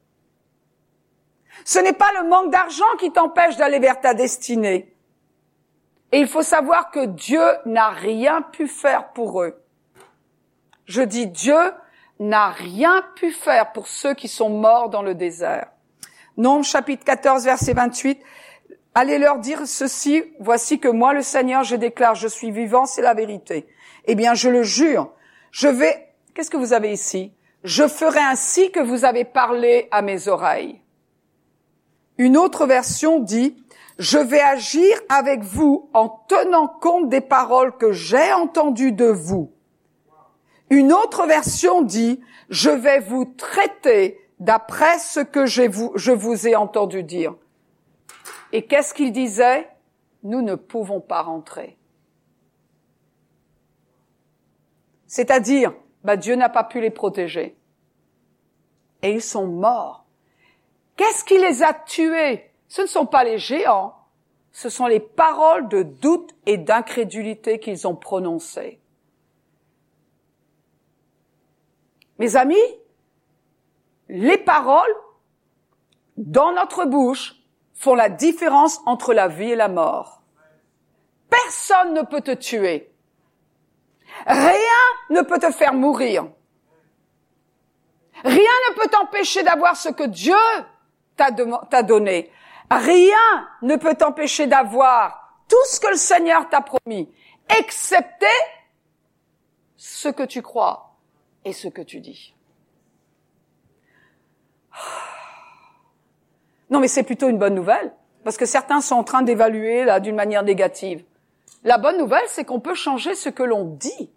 Ce n'est pas le manque d'argent qui t'empêche d'aller vers ta destinée. Et il faut savoir que Dieu n'a rien pu faire pour eux. Je dis Dieu n'a rien pu faire pour ceux qui sont morts dans le désert. Nombre chapitre quatorze, verset vingt-huit. Allez leur dire ceci, voici que moi, le Seigneur, je déclare, je suis vivant, c'est la vérité. Eh bien, je le jure, je vais, qu'est-ce que vous avez ici? Je ferai ainsi que vous avez parlé à mes oreilles. Une autre version dit, je vais agir avec vous en tenant compte des paroles que j'ai entendues de vous. Une autre version dit, je vais vous traiter d'après ce que je vous, je vous ai entendu dire. Et qu'est-ce qu'il disait? Nous ne pouvons pas rentrer. C'est-à-dire, bah, Dieu n'a pas pu les protéger. Et ils sont morts. Qu'est-ce qui les a tués? Ce ne sont pas les géants, ce sont les paroles de doute et d'incrédulité qu'ils ont prononcées. Mes amis, les paroles dans notre bouche font la différence entre la vie et la mort. Personne ne peut te tuer. Rien ne peut te faire mourir. Rien ne peut t'empêcher d'avoir ce que Dieu t'a, de, t'a donné. Rien ne peut t'empêcher d'avoir tout ce que le Seigneur t'a promis, excepté ce que tu crois et ce que tu dis. Non, mais c'est plutôt une bonne nouvelle, parce que certains sont en train d'évaluer là d'une manière négative. La bonne nouvelle, c'est qu'on peut changer ce que l'on dit.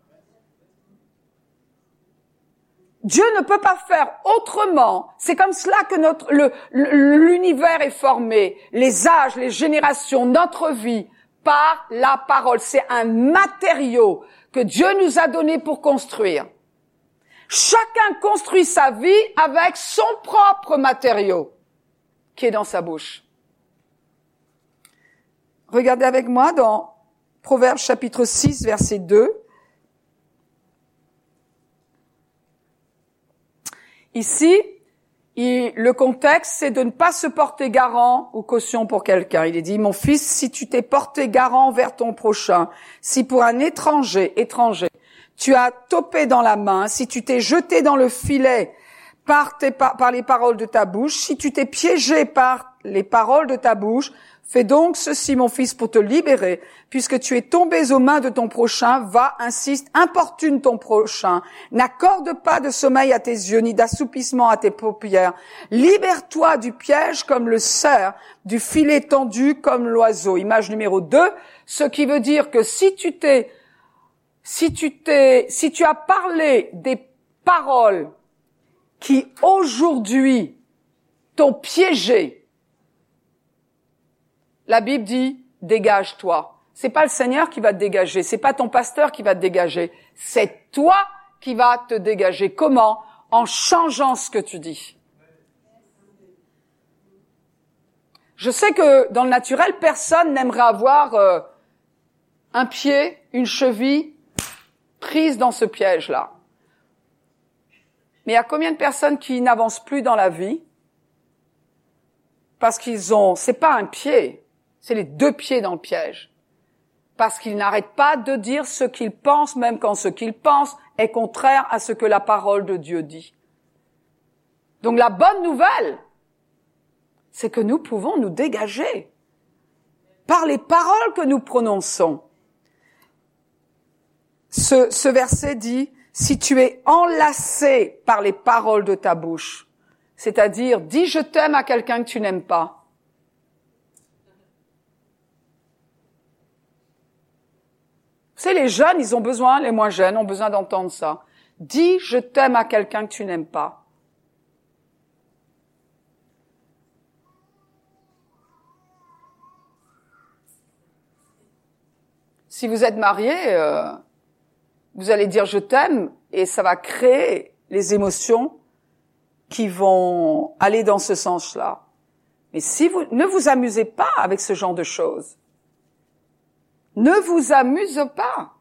Dieu ne peut pas faire autrement. C'est comme cela que notre le, l'univers est formé, les âges, les générations, notre vie, par la parole. C'est un matériau que Dieu nous a donné pour construire. Chacun construit sa vie avec son propre matériau qui est dans sa bouche. Regardez avec moi dans Proverbes chapitre six, verset deux. Ici, il, le contexte, c'est de ne pas se porter garant ou caution pour quelqu'un. Il est dit, mon fils, si tu t'es porté garant vers ton prochain, si pour un étranger, étranger, tu as topé dans la main, si tu t'es jeté dans le filet par, tes, par, par les paroles de ta bouche, si tu t'es piégé par les paroles de ta bouche, fais donc ceci, mon fils, pour te libérer, puisque tu es tombé aux mains de ton prochain, va, insiste, importune ton prochain, n'accorde pas de sommeil à tes yeux, ni d'assoupissement à tes paupières. Libère-toi du piège comme le cerf, du filet tendu comme l'oiseau. Image numéro deux, ce qui veut dire que si tu t'es, si tu t'es, si tu as parlé des paroles qui aujourd'hui t'ont piégé, la Bible dit, dégage-toi. C'est pas le Seigneur qui va te dégager, c'est pas ton pasteur qui va te dégager, c'est toi qui vas te dégager. Comment? En changeant ce que tu dis. Je sais que dans le naturel, personne n'aimerait avoir euh, un pied, une cheville prise dans ce piège-là. Mais il y a combien de personnes qui n'avancent plus dans la vie parce qu'ils ont, c'est pas un pied, c'est les deux pieds dans le piège. Parce qu'ils n'arrêtent pas de dire ce qu'ils pensent, même quand ce qu'ils pensent est contraire à ce que la parole de Dieu dit. Donc la bonne nouvelle, c'est que nous pouvons nous dégager par les paroles que nous prononçons. Ce, ce verset dit, si tu es enlacé par les paroles de ta bouche, c'est-à-dire, dis je t'aime à quelqu'un que tu n'aimes pas. Vous savez, les jeunes, ils ont besoin, les moins jeunes ont besoin d'entendre ça. Dis je t'aime à quelqu'un que tu n'aimes pas. Si vous êtes marié, euh, vous allez dire je t'aime et ça va créer les émotions qui vont aller dans ce sens-là. Mais si vous ne vous amusez pas avec ce genre de choses, ne vous amuse pas.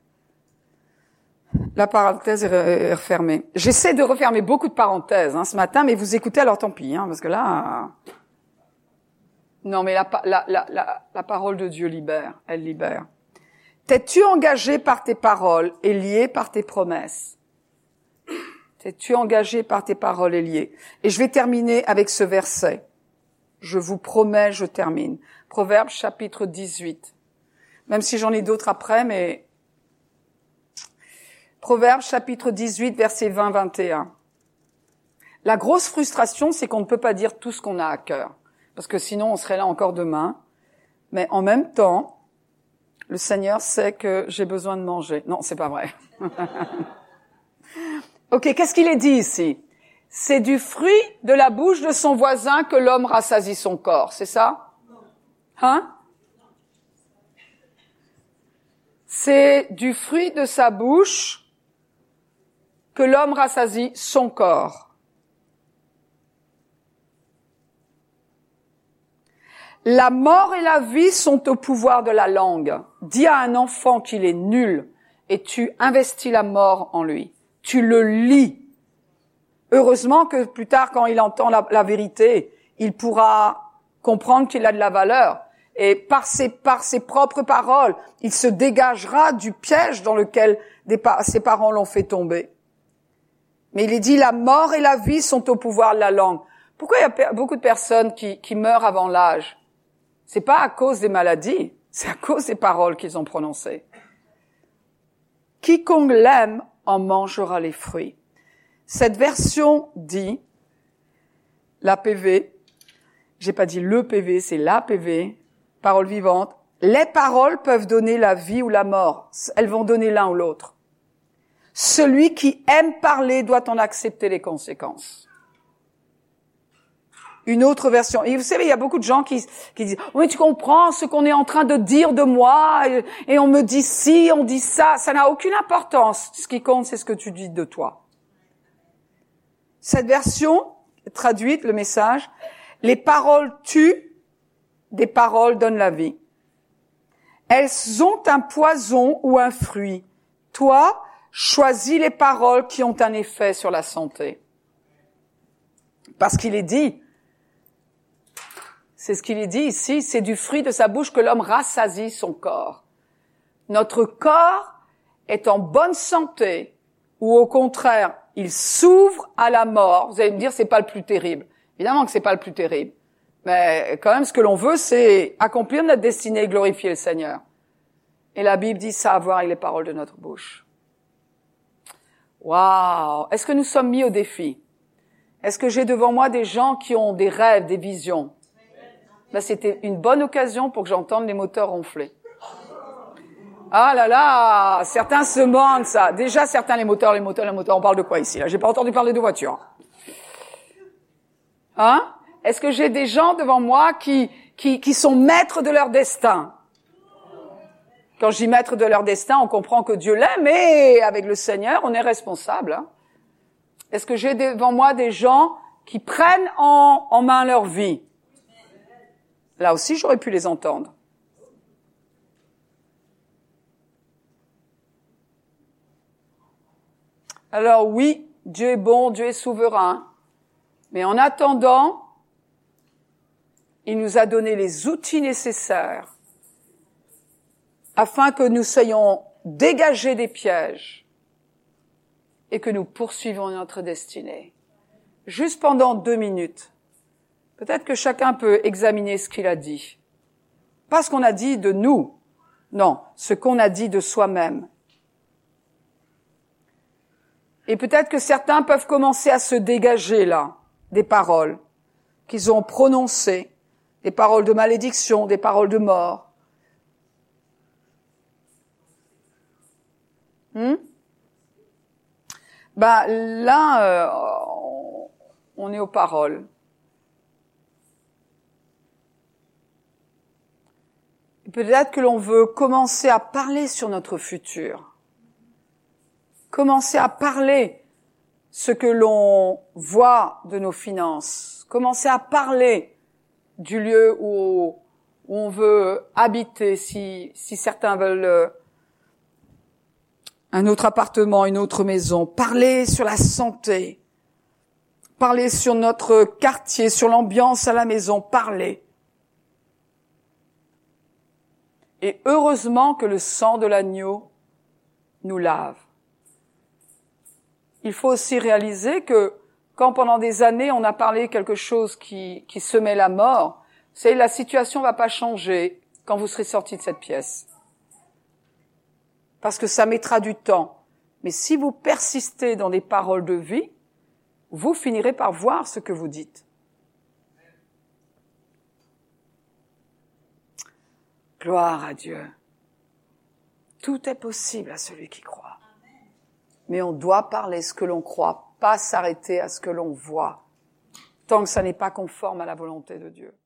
La parenthèse est refermée. J'essaie de refermer beaucoup de parenthèses hein, ce matin, mais vous écoutez alors tant pis, hein, parce que là, non, mais la, la, la, la, la parole de Dieu libère, elle libère. T'es-tu engagé par tes paroles et lié par tes promesses? T'es-tu engagé par tes paroles et lié? Et je vais terminer avec ce verset. Je vous promets, je termine. Proverbes chapitre dix-huit. Même si j'en ai d'autres après, mais Proverbes chapitre dix-huit, versets vingt à vingt et un. La grosse frustration, c'est qu'on ne peut pas dire tout ce qu'on a à cœur. Parce que sinon, on serait là encore demain. Mais en même temps, le Seigneur sait que j'ai besoin de manger. Non, c'est pas vrai. Ok, qu'est-ce qu'il est dit ici? C'est du fruit de la bouche de son voisin que l'homme rassasie son corps, c'est ça? Hein? C'est du fruit de sa bouche que l'homme rassasie son corps. La mort et la vie sont au pouvoir de la langue. Dis à un enfant qu'il est nul et tu investis la mort en lui. Tu le lis. Heureusement que plus tard, quand il entend la, la vérité, il pourra comprendre qu'il a de la valeur. Et par ses, par ses propres paroles, il se dégagera du piège dans lequel des, ses parents l'ont fait tomber. Mais il est dit, la mort et la vie sont au pouvoir de la langue. Pourquoi il y a beaucoup de personnes qui, qui meurent avant l'âge? C'est pas à cause des maladies, c'est à cause des paroles qu'ils ont prononcées. Quiconque l'aime en mangera les fruits. Cette version dit, l'A P V, j'ai pas dit le P V, c'est l'A P V, parole vivante, les paroles peuvent donner la vie ou la mort. Elles vont donner l'un ou l'autre. Celui qui aime parler doit en accepter les conséquences. Une autre version. Et vous savez, il y a beaucoup de gens qui, qui disent « Oui, tu comprends ce qu'on est en train de dire de moi, et, et on me dit ci, on dit ça. » Ça n'a aucune importance. Ce qui compte, c'est ce que tu dis de toi. Cette version, traduite, le message, les paroles tuent, des paroles donnent la vie. Elles ont un poison ou un fruit. Toi, choisis les paroles qui ont un effet sur la santé. Parce qu'il est dit, c'est ce qu'il est dit ici, c'est du fruit de sa bouche que l'homme rassasie son corps. Notre corps est en bonne santé, ou au contraire, il s'ouvre à la mort. Vous allez me dire, c'est pas le plus terrible. Évidemment que c'est pas le plus terrible. Mais quand même, ce que l'on veut, c'est accomplir notre destinée et glorifier le Seigneur. Et la Bible dit ça à voir avec les paroles de notre bouche. Waouh! Est-ce que nous sommes mis au défi? Est-ce que j'ai devant moi des gens qui ont des rêves, des visions? Ben, c'était une bonne occasion pour que j'entende les moteurs ronfler. Ah là là, certains se demandent ça. Déjà, certains, les moteurs, les moteurs, les moteurs, on parle de quoi ici, là? J'ai pas entendu parler de voiture. Hein? Est-ce que j'ai des gens devant moi qui, qui, qui sont maîtres de leur destin? Quand je dis maître de leur destin, on comprend que Dieu l'aime, mais avec le Seigneur, on est responsable. Hein? Est-ce que j'ai devant moi des gens qui prennent en, en main leur vie? Là aussi, j'aurais pu les entendre. Alors oui, Dieu est bon, Dieu est souverain, mais en attendant, il nous a donné les outils nécessaires afin que nous soyons dégagés des pièges et que nous poursuivions notre destinée. Juste pendant deux minutes, peut-être que chacun peut examiner ce qu'il a dit. Pas ce qu'on a dit de nous, non, ce qu'on a dit de soi-même. Et peut-être que certains peuvent commencer à se dégager, là, des paroles qu'ils ont prononcées, des paroles de malédiction, des paroles de mort. Hmm? Ben, là, euh, on est aux paroles. Et peut-être que l'on veut commencer à parler sur notre futur. Commencer à parler ce que l'on voit de nos finances. Commencer à parler du lieu où, où on veut habiter, si, si certains veulent un autre appartement, une autre maison. Parler sur la santé. Parler sur notre quartier, sur l'ambiance à la maison. Parler. Et heureusement que le sang de l'agneau nous lave. Il faut aussi réaliser que quand pendant des années on a parlé quelque chose qui, qui semait la mort, vous savez, la situation va pas changer quand vous serez sortis de cette pièce. Parce que ça mettra du temps. Mais si vous persistez dans des paroles de vie, vous finirez par voir ce que vous dites. Gloire à Dieu. Tout est possible à celui qui croit. Mais on doit parler ce que l'on croit, pas s'arrêter à ce que l'on voit, tant que ça n'est pas conforme à la volonté de Dieu.